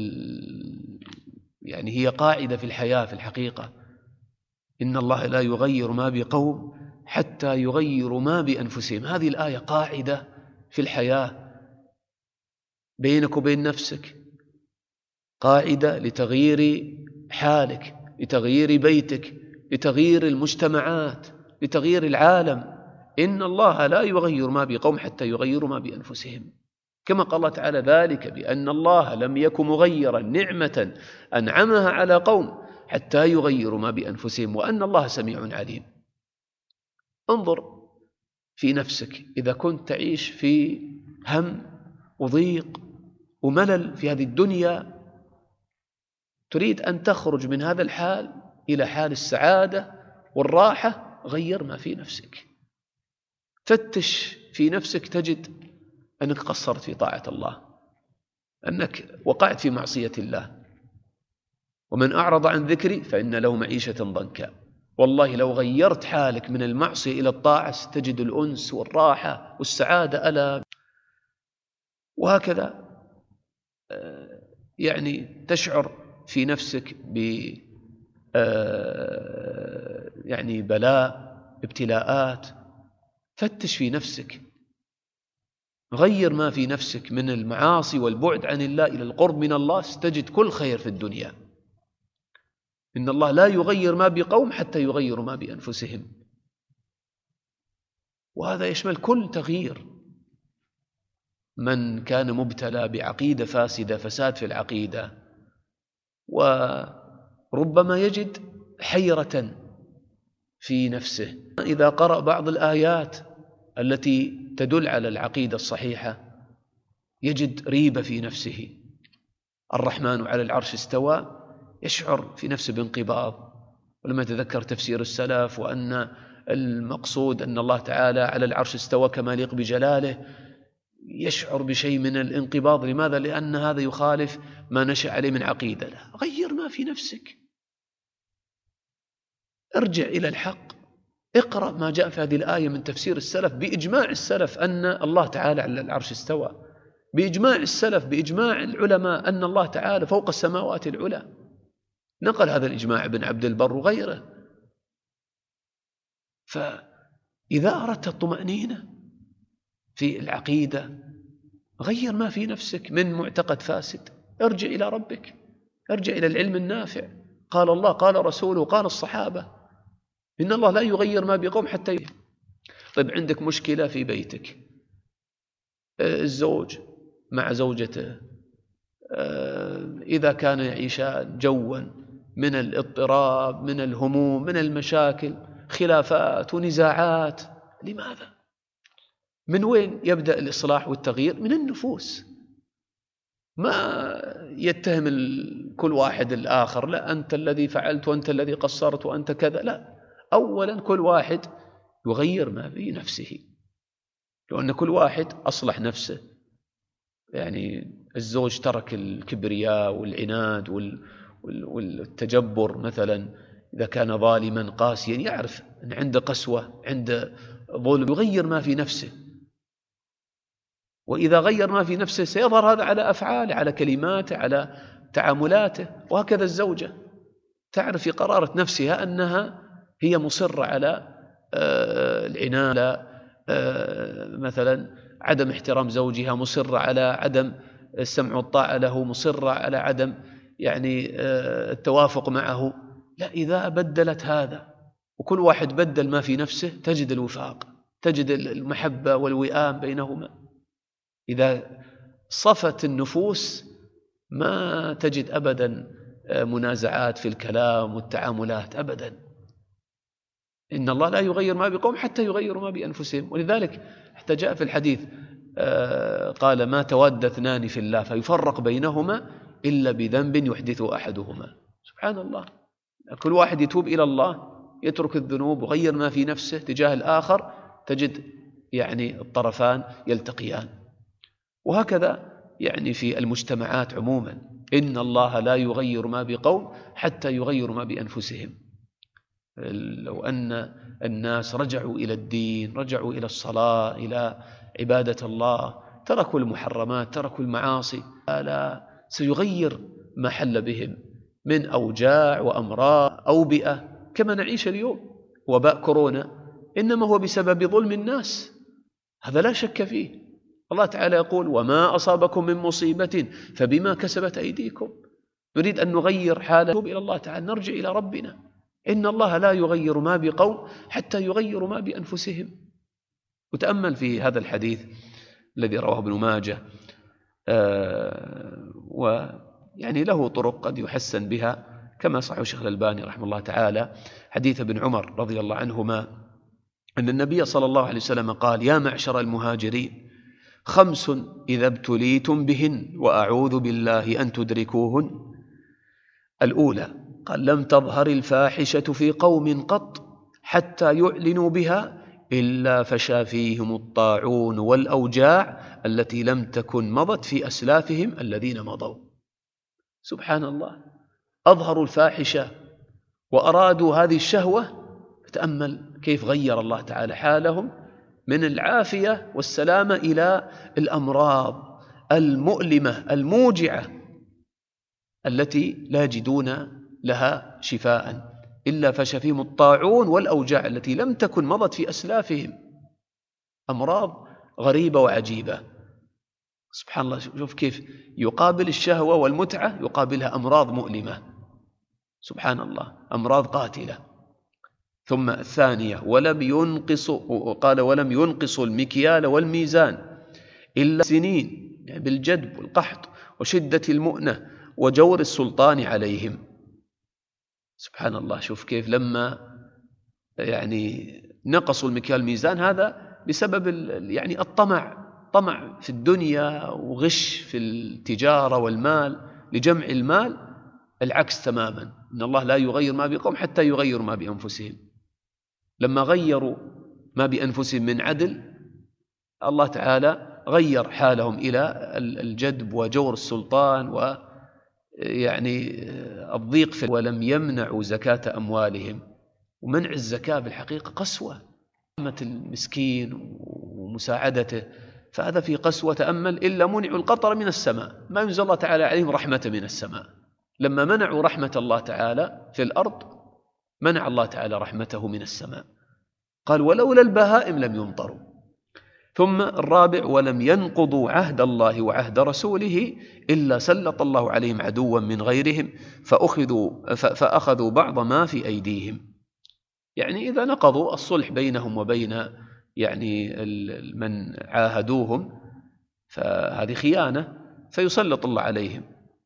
B: يعني هي قاعدة في الحياة في الحقيقة. إن الله لا يغير ما بقوم حتى يغيروا ما بأنفسهم. هذه الآية قاعدة في الحياة بينك وبين نفسك، قاعدة لتغيير حالك، لتغيير بيتك، لتغيير المجتمعات، لتغيير العالم. إن الله لا يغير ما بقوم حتى يغيروا ما بأنفسهم. كما قال الله تعالى: ذلك بأن الله لم يكن مغيرا نعمة أنعمها على قوم حتى يغيروا ما بأنفسهم وأن الله سميع عليم. انظر في نفسك، إذا كنت تعيش في هم وضيق وملل في هذه الدنيا، تريد أن تخرج من هذا الحال إلى حال السعادة والراحة، غير ما في نفسك. فتش في نفسك تجد أنك قصرت في طاعة الله، أنك وقعت في معصية الله. ومن أعرض عن ذكري فإن له معيشة ضنكا. والله لو غيرت حالك من المعصية إلى الطاعة ستجد الأنس والراحة والسعادة ألا. وهكذا يعني تشعر في نفسك ب يعني بلاء، ابتلاءات، فتش في نفسك، غير ما في نفسك من المعاصي والبعد عن الله إلى القرب من الله، ستجد كل خير في الدنيا. إن الله لا يغير ما بقوم حتى يغيروا ما بأنفسهم، وهذا يشمل كل تغيير. من كان مبتلى بعقيدة فاسدة، فساد في العقيدة، وربما يجد حيرة في نفسه إذا قرأ بعض الآيات التي تدل على العقيدة الصحيحة، يجد ريبة في نفسه. الرحمن على العرش استوى، يشعر في نفسه بانقباض. ولما يتذكر تفسير السلف وأن المقصود أن الله تعالى على العرش استوى كما يليق بجلاله، يشعر بشيء من الانقباض. لماذا؟ لأن هذا يخالف ما نشأ عليه من عقيدة. لا، غير ما في نفسك، ارجع إلى الحق، اقرأ ما جاء في هذه الآية من تفسير السلف بإجماع السلف أن الله تعالى على العرش استوى، بإجماع السلف، بإجماع العلماء أن الله تعالى فوق السماوات العلى. نقل هذا الإجماع ابن عبد البر وغيره. فإذا أردت الطمأنينة في العقيدة، غير ما في نفسك من معتقد فاسد، ارجع إلى ربك، ارجع إلى العلم النافع. قال الله، قال رسوله، قال الصحابة. إن الله لا يغير ما بقوم حتى يغير. طيب، عندك مشكلة في بيتك، الزوج مع زوجته إذا كان يعيشان جوا من الاضطراب، من الهموم، من المشاكل، خلافات ونزاعات، لماذا؟ من وين يبدأ الإصلاح والتغيير؟ من النفوس. ما يتهم كل واحد الآخر، لا أنت الذي فعلت وأنت الذي قصرت وأنت كذا، لا. أولا كل واحد يغير ما في نفسه، لأن كل واحد أصلح نفسه. يعني الزوج ترك الكبرياء والعناد والتجبر مثلا، إذا كان ظالما قاسيا يعرف أن عنده قسوة، عنده ظلم، يغير ما في نفسه. وإذا غير ما في نفسه سيظهر هذا على أفعاله، على كلماته، على تعاملاته. وهكذا الزوجة تعرف في قرارة نفسها أنها هي مصرة على العناد، مثلا عدم احترام زوجها، مصرة على عدم السمع والطاعة له، مصرة على عدم التوافق معه. لا، إذا بدلت هذا وكل واحد بدل ما في نفسه، تجد الوفاق، تجد المحبة والوئام بينهما. إذا صفت النفوس ما تجد أبدا منازعات في الكلام والتعاملات أبدا. إن الله لا يغير ما بقوم حتى يغيروا ما بأنفسهم. ولذلك حتى جاء في الحديث قال: ما تود اثنان في الله فيفرق بينهما إلا بذنب يحدث أحدهما. سبحان الله، كل واحد يتوب إلى الله، يترك الذنوب وغير ما في نفسه تجاه الآخر، تجد يعني الطرفان يلتقيان. وهكذا يعني في المجتمعات عموما، إن الله لا يغير ما بقوم حتى يغيروا ما بأنفسهم. لو أن الناس رجعوا إلى الدين، رجعوا إلى الصلاة، إلى عبادة الله، تركوا المحرمات، تركوا المعاصي، لا سيغير ما حل بهم من أوجاع وأمراض أوبئة كما نعيش اليوم. وباء كورونا إنما هو بسبب ظلم الناس، هذا لا شك فيه. الله تعالى يقول: وما أصابكم من مصيبة فبما كسبت أيديكم. نريد أن نغير حالنا إلى الله تعالى، نرجع إلى ربنا. إن الله لا يغير ما بقوم حتى يغيروا ما بأنفسهم. وتأمل في هذا الحديث الذي رواه ابن ماجه، ويعني له طرق قد يحسن بها كما صححه الشيخ الألباني رحمه الله تعالى، حديث ابن عمر رضي الله عنهما أن النبي صلى الله عليه وسلم قال: يا معشر المهاجرين، 5 إذا ابتليتم بهن وأعوذ بالله أن تدركوهن. الأولى قال: لم تظهر الفاحشة في قوم قط حتى يعلنوا بها إلا فشى فيهم الطاعون والأوجاع التي لم تكن مضت في أسلافهم الذين مضوا. سبحان الله، أظهروا الفاحشة وأرادوا هذه الشهوة، فتأمل كيف غير الله تعالى حالهم من العافية والسلامة إلى الأمراض المؤلمة الموجعة التي لا يجدون لها شفاء إلا فشى فيهم الطاعون والأوجاع التي لم تكن مضت في أسلافهم. أمراض غريبة وعجيبة. سبحان الله، شوف كيف يقابل الشهوة والمتعة يقابلها أمراض مؤلمة. سبحان الله، أمراض قاتلة. ثم الثانية قال ولم ينقصوا المكيال والميزان إلا سنين، يعني بالجدب والقحط وشدة المؤنة وجور السلطان عليهم. سبحان الله، شوف كيف لما يعني نقصوا المكيال والميزان هذا بسبب يعني طمع في الدنيا وغش في التجارة والمال لجمع المال. العكس تماما، إن الله لا يغير ما بقوم حتى يغيروا ما بأنفسهم. لما غيروا ما بأنفسهم من عدل، الله تعالى غير حالهم إلى الجدب وجور السلطان ويعني الضيق ولم يمنعوا زكاة أموالهم. ومنع الزكاة بالحقيقة قسوة، رحمة المسكين ومساعدته، فهذا في قسوة. تأمل، إلا منعوا القطر من السماء، ما ينزل الله تعالى عليهم رحمة من السماء. لما منعوا رحمة الله تعالى في الأرض منع الله تعالى رحمته من السماء. قال ولولا البهائم لم يمطروا. ثم الرابع ولم ينقضوا عهد الله وعهد رسوله إلا سلط الله عليهم عدوا من غيرهم فأخذوا بعض ما في أيديهم. يعني إذا نقضوا الصلح بينهم وبين يعني من عاهدوهم فهذه خيانة، فيسلط الله عليهم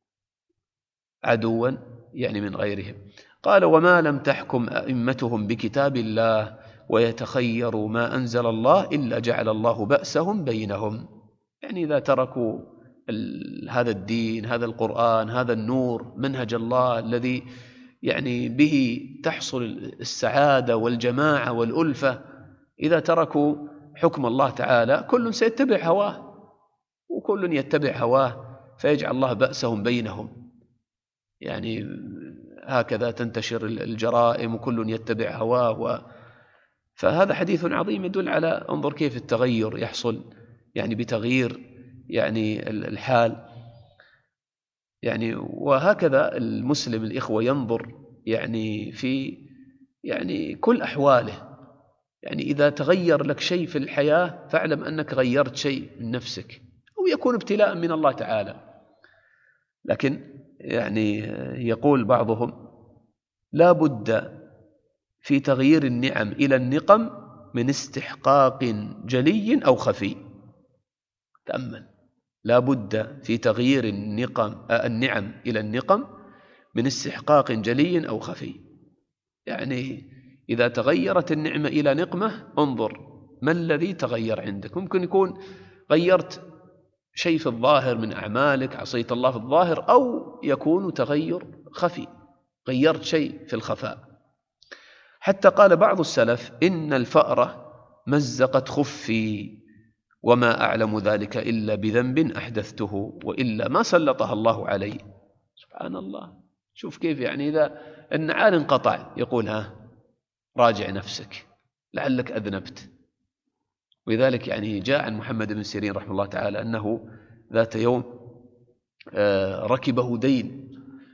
B: عدوا يعني من غيرهم. قال وما لم تحكم أئمتهم بكتاب الله ويتخيروا ما أنزل الله إلا جعل الله بأسهم بينهم. يعني إذا تركوا هذا الدين، هذا القرآن، هذا النور، منهج الله الذي يعني به تحصل السعادة والجماعة والألفة، إذا تركوا حكم الله تعالى كل سيتبع هواه، وكل يتبع هواه فيجعل الله بأسهم بينهم. يعني هكذا تنتشر الجرائم وكل يتبع هواه. فهذا حديث عظيم يدل على انظر كيف التغير يحصل يعني بتغيير يعني الحال. يعني وهكذا المسلم الإخوة ينظر يعني في يعني كل أحواله. يعني إذا تغير لك شيء في الحياة فاعلم أنك غيرت شيء من نفسك، أو يكون ابتلاء من الله تعالى. لكن يعني يقول بعضهم لا بد في تغيير النعم إلى النقم من استحقاق جلي أو خفي. تأمل، لا بد في تغيير النعم إلى النقم من استحقاق جلي أو خفي. يعني إذا تغيرت النعمة إلى نقمة انظر ما الذي تغير عندك. ممكن يكون غيرت شيء في الظاهر من أعمالك، عصيت الله في الظاهر، أو يكون تغير خفي، غيرت شيء في الخفاء. حتى قال بعض السلف إن الفأرة مزقت خفي وما أعلم ذلك إلا بذنب أحدثته وإلا ما سلطها الله علي. سبحان الله، شوف كيف يعني إذا النعال انقطع يقول راجع نفسك لعلك أذنبت. ولذلك يعني جاء عن محمد بن سيرين رحمه الله تعالى أنه ذات يوم ركبه دين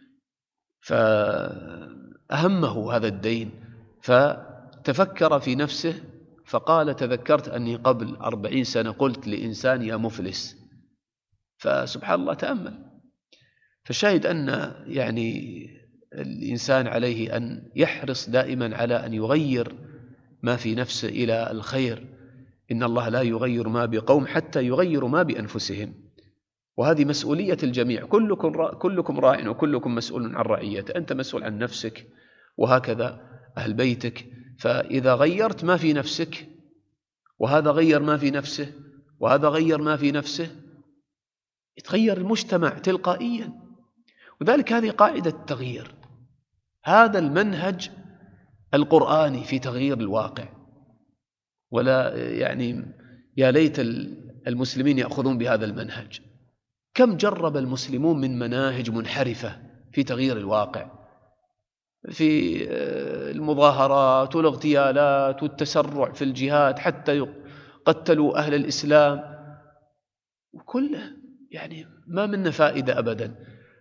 B: فأهمه هذا الدين، فتفكر في نفسه فقال تذكرت أني قبل 40 سنة قلت لإنسان يا مفلس. فسبحان الله، تأمل. فالشاهد أن يعني الإنسان عليه أن يحرص دائما على أن يغير ما في نفسه إلى الخير. إن الله لا يغير ما بقوم حتى يغيروا ما بأنفسهم. وهذه مسؤولية الجميع، كلكم راع وكلكم مسؤول عن رعيته. أنت مسؤول عن نفسك وهكذا أهل بيتك. فإذا غيرت ما في نفسك وهذا غير ما في نفسه وهذا غير ما في نفسه يتغير المجتمع تلقائيا. وذلك هذه قاعدة التغيير، هذا المنهج القرآني في تغيير الواقع. ولا يعني يا ليت المسلمين يأخذون بهذا المنهج. كم جرب المسلمون من مناهج منحرفة في تغيير الواقع، في المظاهرات والاغتيالات والتسرع في الجهاد حتى قتلوا أهل الإسلام، وكله يعني ما منه فائدة أبدا.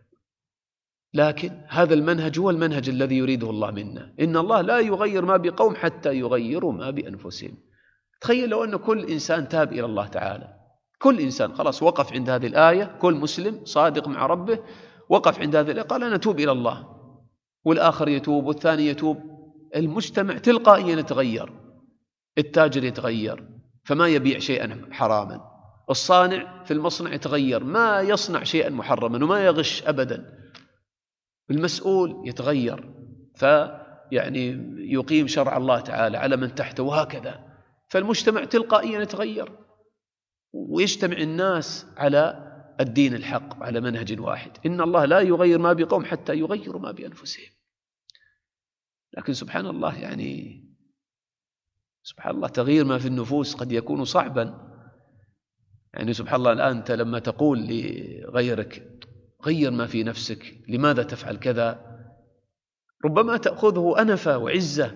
B: لكن هذا المنهج هو المنهج الذي يريده الله منا. إن الله لا يغير ما بقوم حتى يغيروا ما بأنفسهم. تخيل لو أن كل إنسان تاب إلى الله تعالى، كل إنسان خلاص وقف عند هذه الآية، كل مسلم صادق مع ربه وقف عند هذه الآية قال أنا أتوب إلى الله، والآخر يتوب والثاني يتوب، المجتمع تلقائيا يتغير، التاجر يتغير فما يبيع شيئا حراما، الصانع في المصنع يتغير ما يصنع شيئا محرما وما يغش أبدا، المسؤول يتغير فيعني يقيم شرع الله تعالى على من تحته، وهكذا. فالمجتمع تلقائيا يتغير ويجتمع الناس على الدين الحق على منهج واحد. إن الله لا يغير ما بقوم حتى يغيروا ما بأنفسهم. لكن سبحان الله، يعني سبحان الله تغيير ما في النفوس قد يكون صعبا. يعني سبحان الله الآن أنت لما تقول لغيرك غير ما في نفسك، لماذا تفعل كذا، ربما تأخذه أنفة وعزة.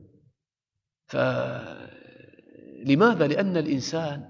B: فلماذا؟ لأن الإنسان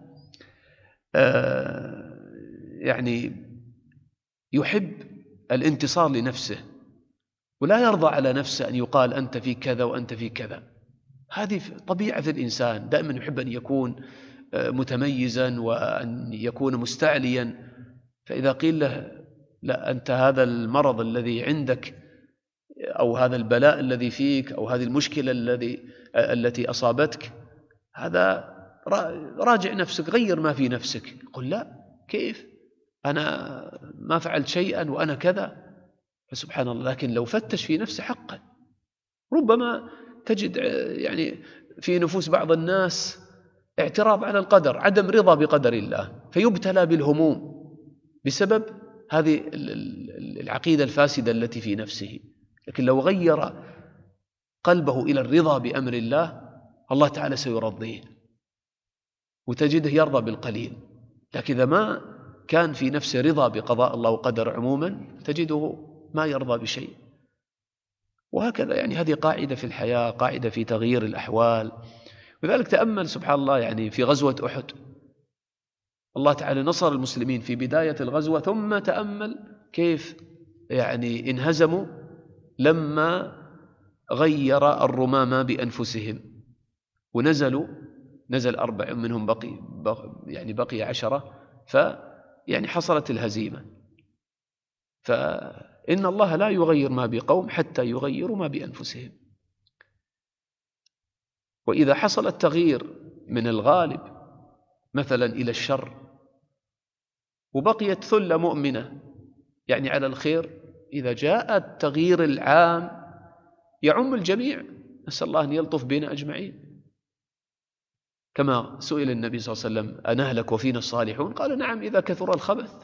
B: يعني يحب الانتصار لنفسه ولا يرضى على نفسه أن يقال أنت في كذا وأنت في كذا. هذه طبيعة في الإنسان، دائما يحب أن يكون متميزا وأن يكون مستعليا. فإذا قيل له لا، أنت هذا المرض الذي عندك أو هذا البلاء الذي فيك أو هذه المشكلة التي أصابتك، هذا راجع نفسك، غير ما في نفسك. قل لا، كيف أنا ما فعلت شيئا وأنا كذا؟ فسبحان الله. لكن لو فتش في نفسه حقا ربما تجد يعني في نفوس بعض الناس اعتراض على القدر، عدم رضا بقدر الله، فيبتلى بالهموم بسبب هذه العقيدة الفاسدة التي في نفسه. لكن لو غير قلبه إلى الرضا بأمر الله، الله تعالى سيرضيه وتجده يرضى بالقليل. لكن إذا ما كان في نفسه رضا بقضاء الله وقدر عموما، تجده ما يرضى بشيء. وهكذا يعني هذه قاعدة في الحياة، قاعدة في تغيير الأحوال. وذلك تأمل سبحان الله يعني في غزوة أحد، الله تعالى نصر المسلمين في بداية الغزوة، ثم تأمل كيف يعني انهزموا لما غير الرماة بأنفسهم نزل 4 منهم، بقي 10، يعني حصلت الهزيمة. فإن الله لا يغير ما بقوم حتى يغيروا ما بأنفسهم. وإذا حصل التغيير من الغالب مثلا إلى الشر وبقيت ثلة مؤمنة يعني على الخير، إذا جاء التغيير العام يعم الجميع. نسأل الله أن يلطف بنا أجمعين. كما سئل النبي صلى الله عليه وسلم أنهلك وفينا الصالحون؟ قال نعم، إذا كثر الخبث.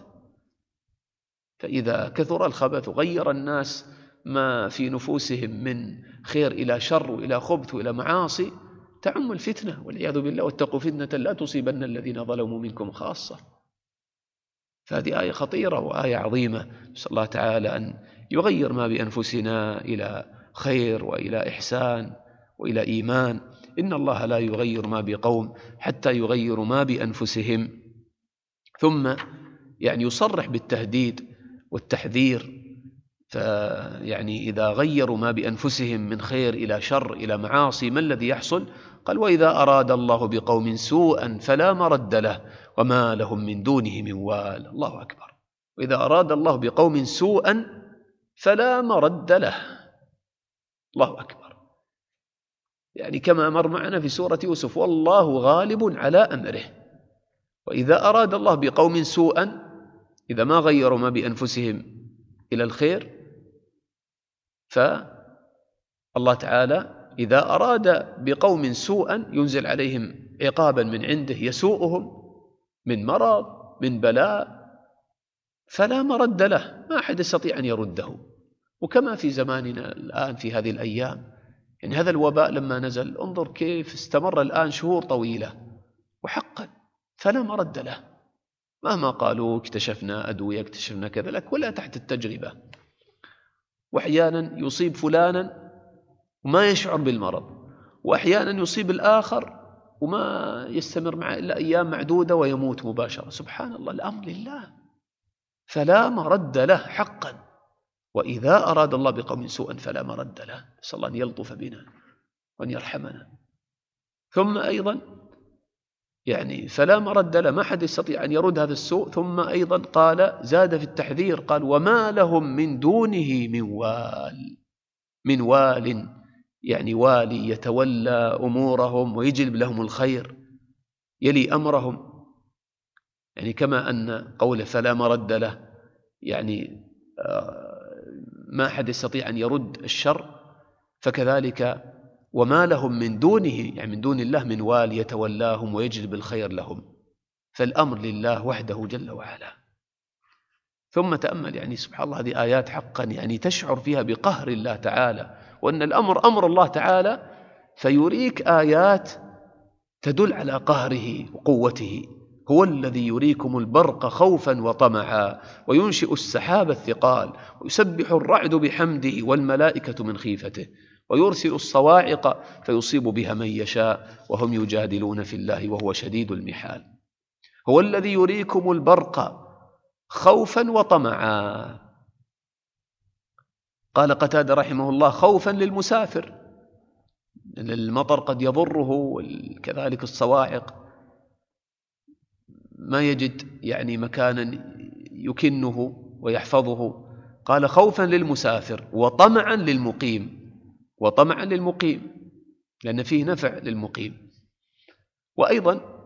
B: فإذا كثر الخبث وغير الناس ما في نفوسهم من خير إلى شر وإلى خبث وإلى معاصي، تعم الفتنة والعياذ بالله. واتقوا فتنة لا تصيبن الذين ظلموا منكم خاصة. فهذه آية خطيرة وآية عظيمة. نسأل الله تعالى أن يغير ما بأنفسنا إلى خير وإلى إحسان وإلى إيمان. إن الله لا يغير ما بقوم حتى يغيروا ما بأنفسهم. ثم يعني يصرح بالتهديد والتحذير. فيعني إذا غيروا ما بأنفسهم من خير إلى شر إلى معاصي، ما الذي يحصل؟ قال وإذا أراد الله بقوم سوءا فلا مرد له وما لهم من دونه من وال. الله أكبر. وإذا أراد الله بقوم سوءا فلا مرد له. الله أكبر. يعني كما مر معنا في سورة يوسف، والله غالب على أمره. وإذا أراد الله بقوم سوءا، إذا ما غيروا ما بأنفسهم إلى الخير، فالله تعالى إذا أراد بقوم سوءا ينزل عليهم عقابا من عنده يسوءهم من مرض من بلاء، فلا مرد له، ما أحد يستطيع أن يرده. وكما في زماننا الآن في هذه الأيام، يعني هذا الوباء لما نزل انظر كيف استمر الآن شهور طويلة، وحقا فلا مرد له. مهما قالوا اكتشفنا أدوية اكتشفنا كذا، لك ولا تحت التجربة. وأحيانا يصيب فلانا وما يشعر بالمرض، وأحيانا يصيب الآخر وما يستمر معه إلا أيام معدودة ويموت مباشرة. سبحان الله، الأمر لله، فلا مرد له حقا. وإذا أراد الله بقوم سوءا فلا مرد له. نسأل الله أن يلطف بنا وأن يرحمنا. ثم أيضا يعني فلا مرد له، ما حد يستطيع أن يرد هذا السوء. ثم أيضا قال، زاد في التحذير، قال وما لهم من دونه من وال، يعني والي يتولى أمورهم ويجلب لهم الخير، يلي أمرهم. يعني كما أن قوله فلا مرد له، يعني ما أحد يستطيع أن يرد الشر، فكذلك وما لهم من دونه، يعني من دون الله، من وال يتولاهم ويجلب الخير لهم، فالأمر لله وحده جل وعلا. ثم تأمل، يعني سبحان الله، هذه آيات حقا يعني تشعر فيها بقهر الله تعالى، وأن الأمر أمر الله تعالى، فيريك آيات تدل على قهره وقوته. هو الذي يريكم البرق خوفا وطمعا وينشئ السحاب الثقال ويسبح الرعد بحمده والملائكة من خيفته ويرسل الصواعق فيصيب بها من يشاء وهم يجادلون في الله وهو شديد المحال. هو الذي يريكم البرق خوفا وطمعا. قال قتادة رحمه الله خوفا للمسافر، المطر قد يضره، وكذلك الصواعق ما يجد يعني مكانا يكنه ويحفظه. قال خوفا للمسافر وطمعا للمقيم، وطمعا للمقيم لأن فيه نفع للمقيم. وأيضا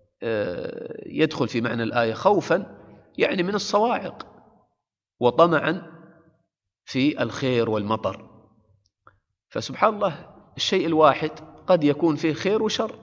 B: يدخل في معنى الآية خوفا يعني من الصواعق، وطمعا في الخير والمطر. فسبحان الله الشيء الواحد قد يكون فيه خير وشر،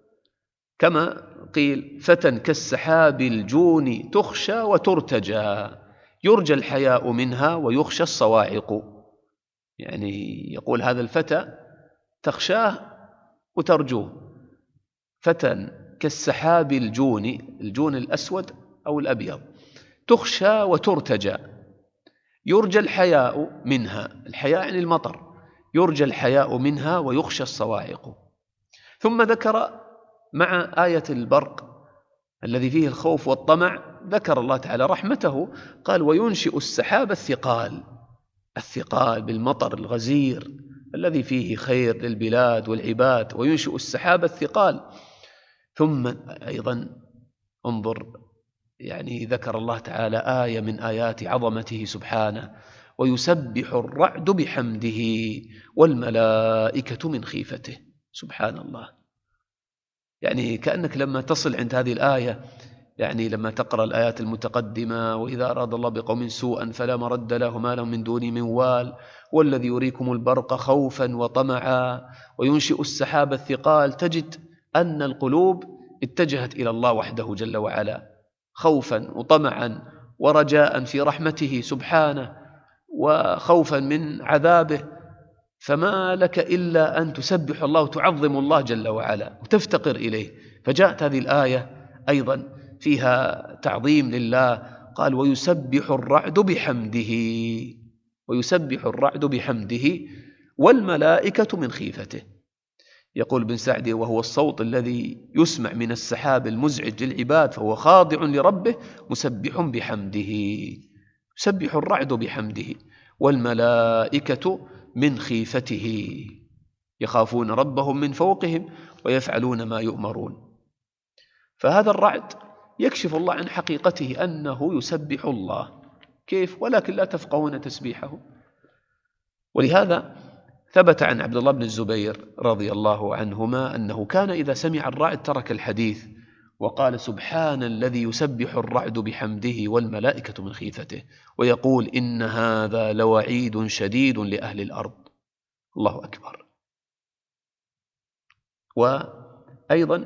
B: كما قيل فتى كالسحاب الجون تخشى وترتجى يرجى الحياء منها ويخشى الصواعق. يعني يقول هذا الفتى تخشاه وترجوه. فتى كالسحاب الجون، الجون الأسود أو الأبيض، تخشى وترتجى، يرجى الحياء منها، الحياء يعني المطر، يرجى الحياء منها ويخشى الصواعق. ثم ذكر مع آية البرق الذي فيه الخوف والطمع، ذكر الله تعالى رحمته، قال وينشئ السحاب الثقال، الثقال بالمطر الغزير الذي فيه خير للبلاد والعباد، وينشئ السحاب الثقال. ثم أيضا انظر، يعني ذكر الله تعالى آية من آيات عظمته سبحانه، ويسبح الرعد بحمده والملائكة من خيفته. سبحان الله، يعني كأنك لما تصل عند هذه الآية، يعني لما تقرأ الآيات المتقدمة وإذا أراد الله بقوم سوءا فلا مرد له ما لهم من دونه من وال، والذي يريكم البرق خوفا وطمعا وينشئ السحاب الثقال، تجد أن القلوب اتجهت إلى الله وحده جل وعلا، خوفا وطمعا ورجاء في رحمته سبحانه وخوفا من عذابه. فما لك إلا أن تسبح الله وتعظم الله جل وعلا وتفتقر إليه. فجاءت هذه الآية أيضا فيها تعظيم لله، قال ويسبح الرعد بحمده، ويسبح الرعد بحمده والملائكة من خيفته. يقول ابن سعدي وهو الصوت الذي يسمع من السحاب المزعج للعباد، فهو خاضع لربه مسبح بحمده، يسبح الرعد بحمده والملائكة من خيفته، يخافون ربهم من فوقهم ويفعلون ما يؤمرون. فهذا الرعد يكشف الله عن حقيقته أنه يسبح الله، كيف؟ ولكن لا تفقهون تسبيحه. ولهذا ثبت عن عبد الله بن الزبير رضي الله عنهما أنه كان إذا سمع الرعد ترك الحديث وقال سبحان الذي يسبح الرعد بحمده والملائكة من خيفته، ويقول إن هذا لوعيد شديد لأهل الأرض. الله أكبر. وأيضا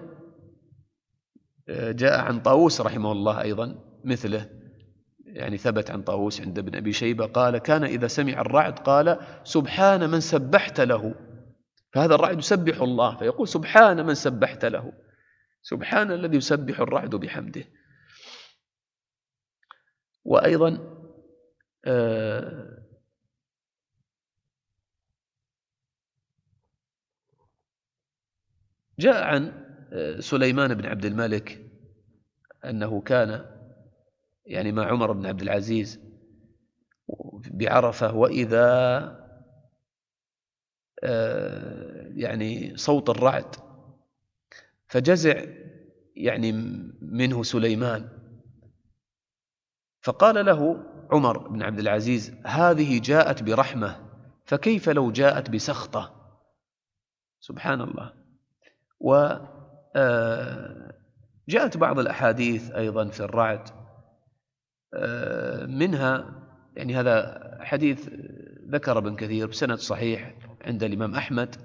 B: جاء عن طاووس رحمه الله أيضا مثله، يعني ثبت عن طاووس عند ابن أبي شيبة قال كان إذا سمع الرعد قال سبحان من سبحت له، فهذا الرعد يسبح الله فيقول سبحان من سبحت له، سبحان الذي يسبح الرعد بحمده. وأيضا جاء عن سليمان بن عبد الملك أنه كان يعني مع عمر بن عبد العزيز بعرفة، وإذا يعني صوت الرعد فجزع يعني منه سليمان، فقال له عمر بن عبد العزيز: هذه جاءت برحمة، فكيف لو جاءت بسخطة؟ سبحان الله. وجاءت بعض الأحاديث أيضا في الرعد، منها يعني هذا حديث ذكر ابن كثير بسند صحيح عند الإمام أحمد،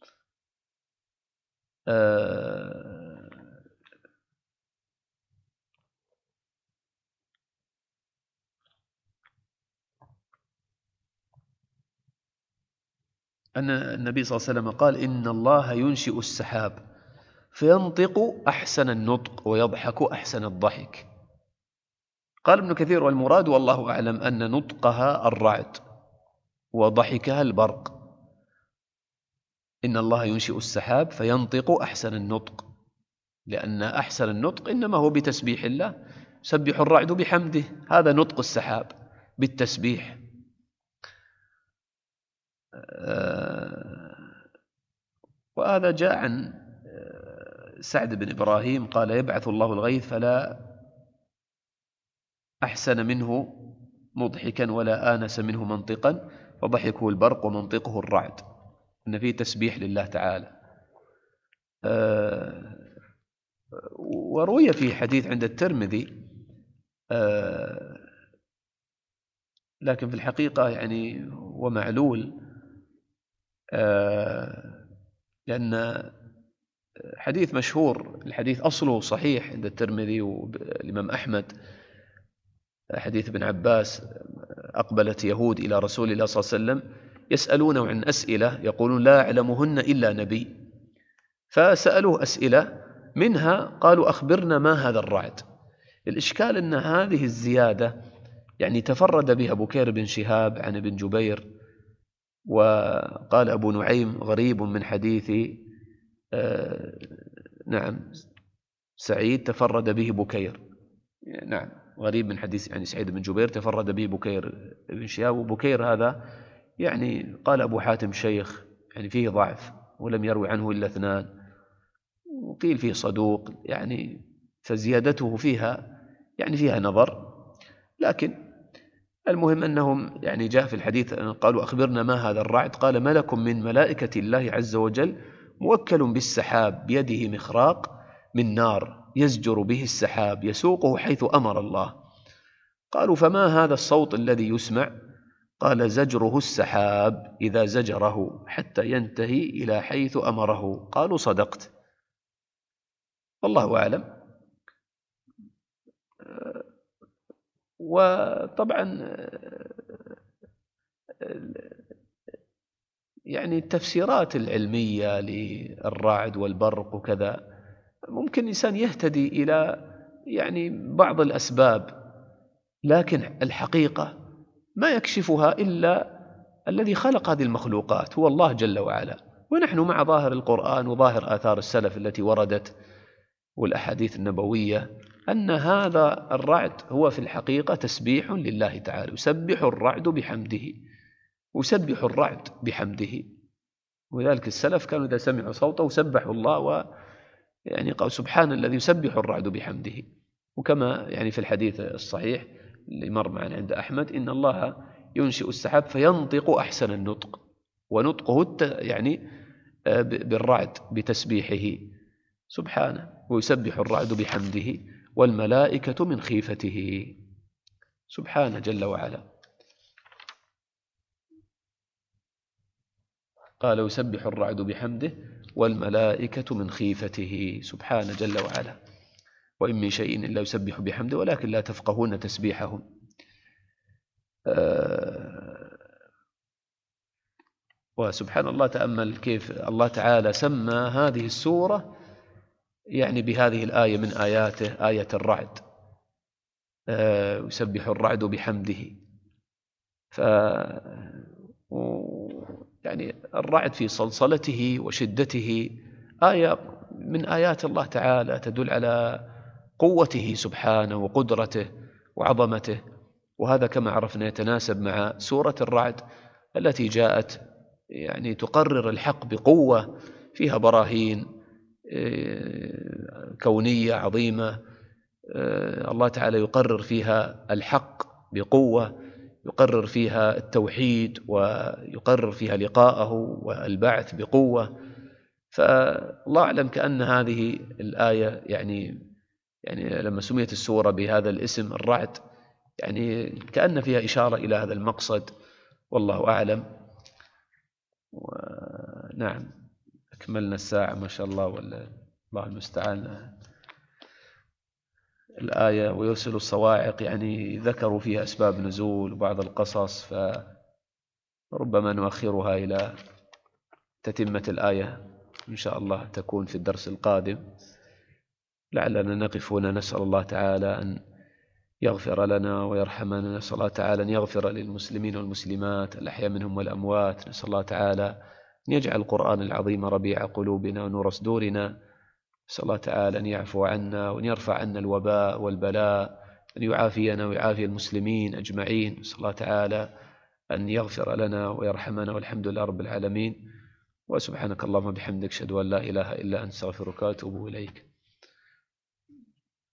B: أن النبي صلى الله عليه وسلم قال: إن الله ينشئ السحاب فينطق أحسن النطق ويضحك أحسن الضحك. قال ابن كثير: والمراد والله أعلم أن نطقها الرعد وضحكها البرق. إن الله ينشئ السحاب فينطق أحسن النطق، لأن أحسن النطق إنما هو بتسبيح الله، سبح الرعد بحمده، هذا نطق السحاب بالتسبيح. وهذا جاء عن سعد بن إبراهيم قال: يبعث الله الغيث فلا أحسن منه مضحكا ولا آنس منه منطقا، فضحكه البرق ومنطقه الرعد، إن فيه تسبيح لله تعالى. وروي في حديث عند الترمذي، لكن في الحقيقة يعني ومعلول، لأن حديث مشهور، الحديث أصله صحيح عند الترمذي والإمام أحمد، حديث ابن عباس: أقبلت يهود إلى رسول الله صلى الله عليه وسلم يسألونه عن أسئلة يقولون لا يعلمهن إلا نبي، فسألوه أسئلة منها قالوا: أخبرنا ما هذا الرعد. الإشكال أن هذه الزيادة يعني تفرد بها بكير بن شهاب عن ابن جبير، وقال أبو نعيم: غريب من حديث نعم سعيد تفرد به بكير، نعم غريب من حديث يعني سعيد بن جبير تفرد به بكير بن شهاب. وبكير هذا يعني قال أبو حاتم شيخ يعني فيه ضعف، ولم يروي عنه إلا 2، وقيل فيه صدوق، يعني فزيادته فيها يعني فيها نظر. لكن المهم أنهم يعني جاء في الحديث قالوا: أخبرنا ما هذا الرعد؟ قال: ملك من ملائكة الله عز وجل موكل بالسحاب بيده مخراق من نار يزجر به السحاب يسوقه حيث أمر الله. قالوا: فما هذا الصوت الذي يسمع؟ قال: زجره السحاب إذا زجره حتى ينتهي إلى حيث أمره. قالوا: صدقت. والله أعلم. وطبعا يعني التفسيرات العلمية للرعد والبرق وكذا ممكن الإنسان يهتدي إلى يعني بعض الأسباب، لكن الحقيقة ما يكشفها إلا الذي خلق هذه المخلوقات هو الله جل وعلا. ونحن مع ظاهر القرآن وظاهر آثار السلف التي وردت والأحاديث النبوية أن هذا الرعد هو في الحقيقة تسبيح لله تعالى، يسبح الرعد بحمده، يسبح الرعد بحمده. ولذلك السلف كانوا إذا سمعوا صوته سبحوا الله، يعني قال: سبحان الذي يسبح الرعد بحمده. وكما يعني في الحديث الصحيح اللي مر معنا عند أحمد: إن الله ينشئ السحاب فينطق أحسن النطق، ونطقه يعني بالرعد بتسبيحه سبحانه، ويسبح الرعد بحمده والملائكة من خيفته سبحانه جل وعلا. قال: يسبح الرعد بحمده والملائكة من خيفته سبحانه جل وعلا. وإن من شيء إلا يسبح بحمده ولكن لا تفقهون تسبيحهم. وسبحان الله، تأمل كيف الله تعالى سمى هذه السورة يعني بهذه الآية من آياته، آية الرعد، يسبح الرعد بحمده. يعني الرعد في صلصلته وشدته آية من آيات الله تعالى تدل على قوته سبحانه وقدرته وعظمته. وهذا كما عرفنا يتناسب مع سورة الرعد التي جاءت يعني تقرر الحق بقوة، فيها براهين كونية عظيمة، الله تعالى يقرر فيها الحق بقوة، يقرر فيها التوحيد، ويقرر فيها لقاءه والبعث بقوة. فالله أعلم كأن هذه الآية يعني لما سميت السورة بهذا الاسم الرعد يعني كأن فيها إشارة إلى هذا المقصد، والله أعلم. ونعم، أكملنا الساعة ما شاء الله، والله المستعان. الآية ويرسل الصواعق يعني ذكروا فيها أسباب نزول وبعض القصص، فربما نؤخرها إلى تتمة الآية إن شاء الله، تكون في الدرس القادم. لعلنا نقف هنا، نسأل الله تعالى أن يغفر لنا ويرحمنا، نسأل الله تعالى أن يغفر للمسلمين والمسلمات الأحياء منهم والأموات، نسأل الله تعالى أن يجعل القرآن العظيم ربيع قلوبنا ونور صدورنا، نسأل الله تعالى أن يعفو عنا وأن يرفع عنا الوباء والبلاء، أن يعافينا ويعافي المسلمين أجمعين، نسأل الله تعالى أن يغفر لنا ويرحمنا، والحمد لله رب العالمين. وسبحانك اللهم وبحمدك، أشهد أن لا إله إلا أنت، أستغفرك وأتوب إليك.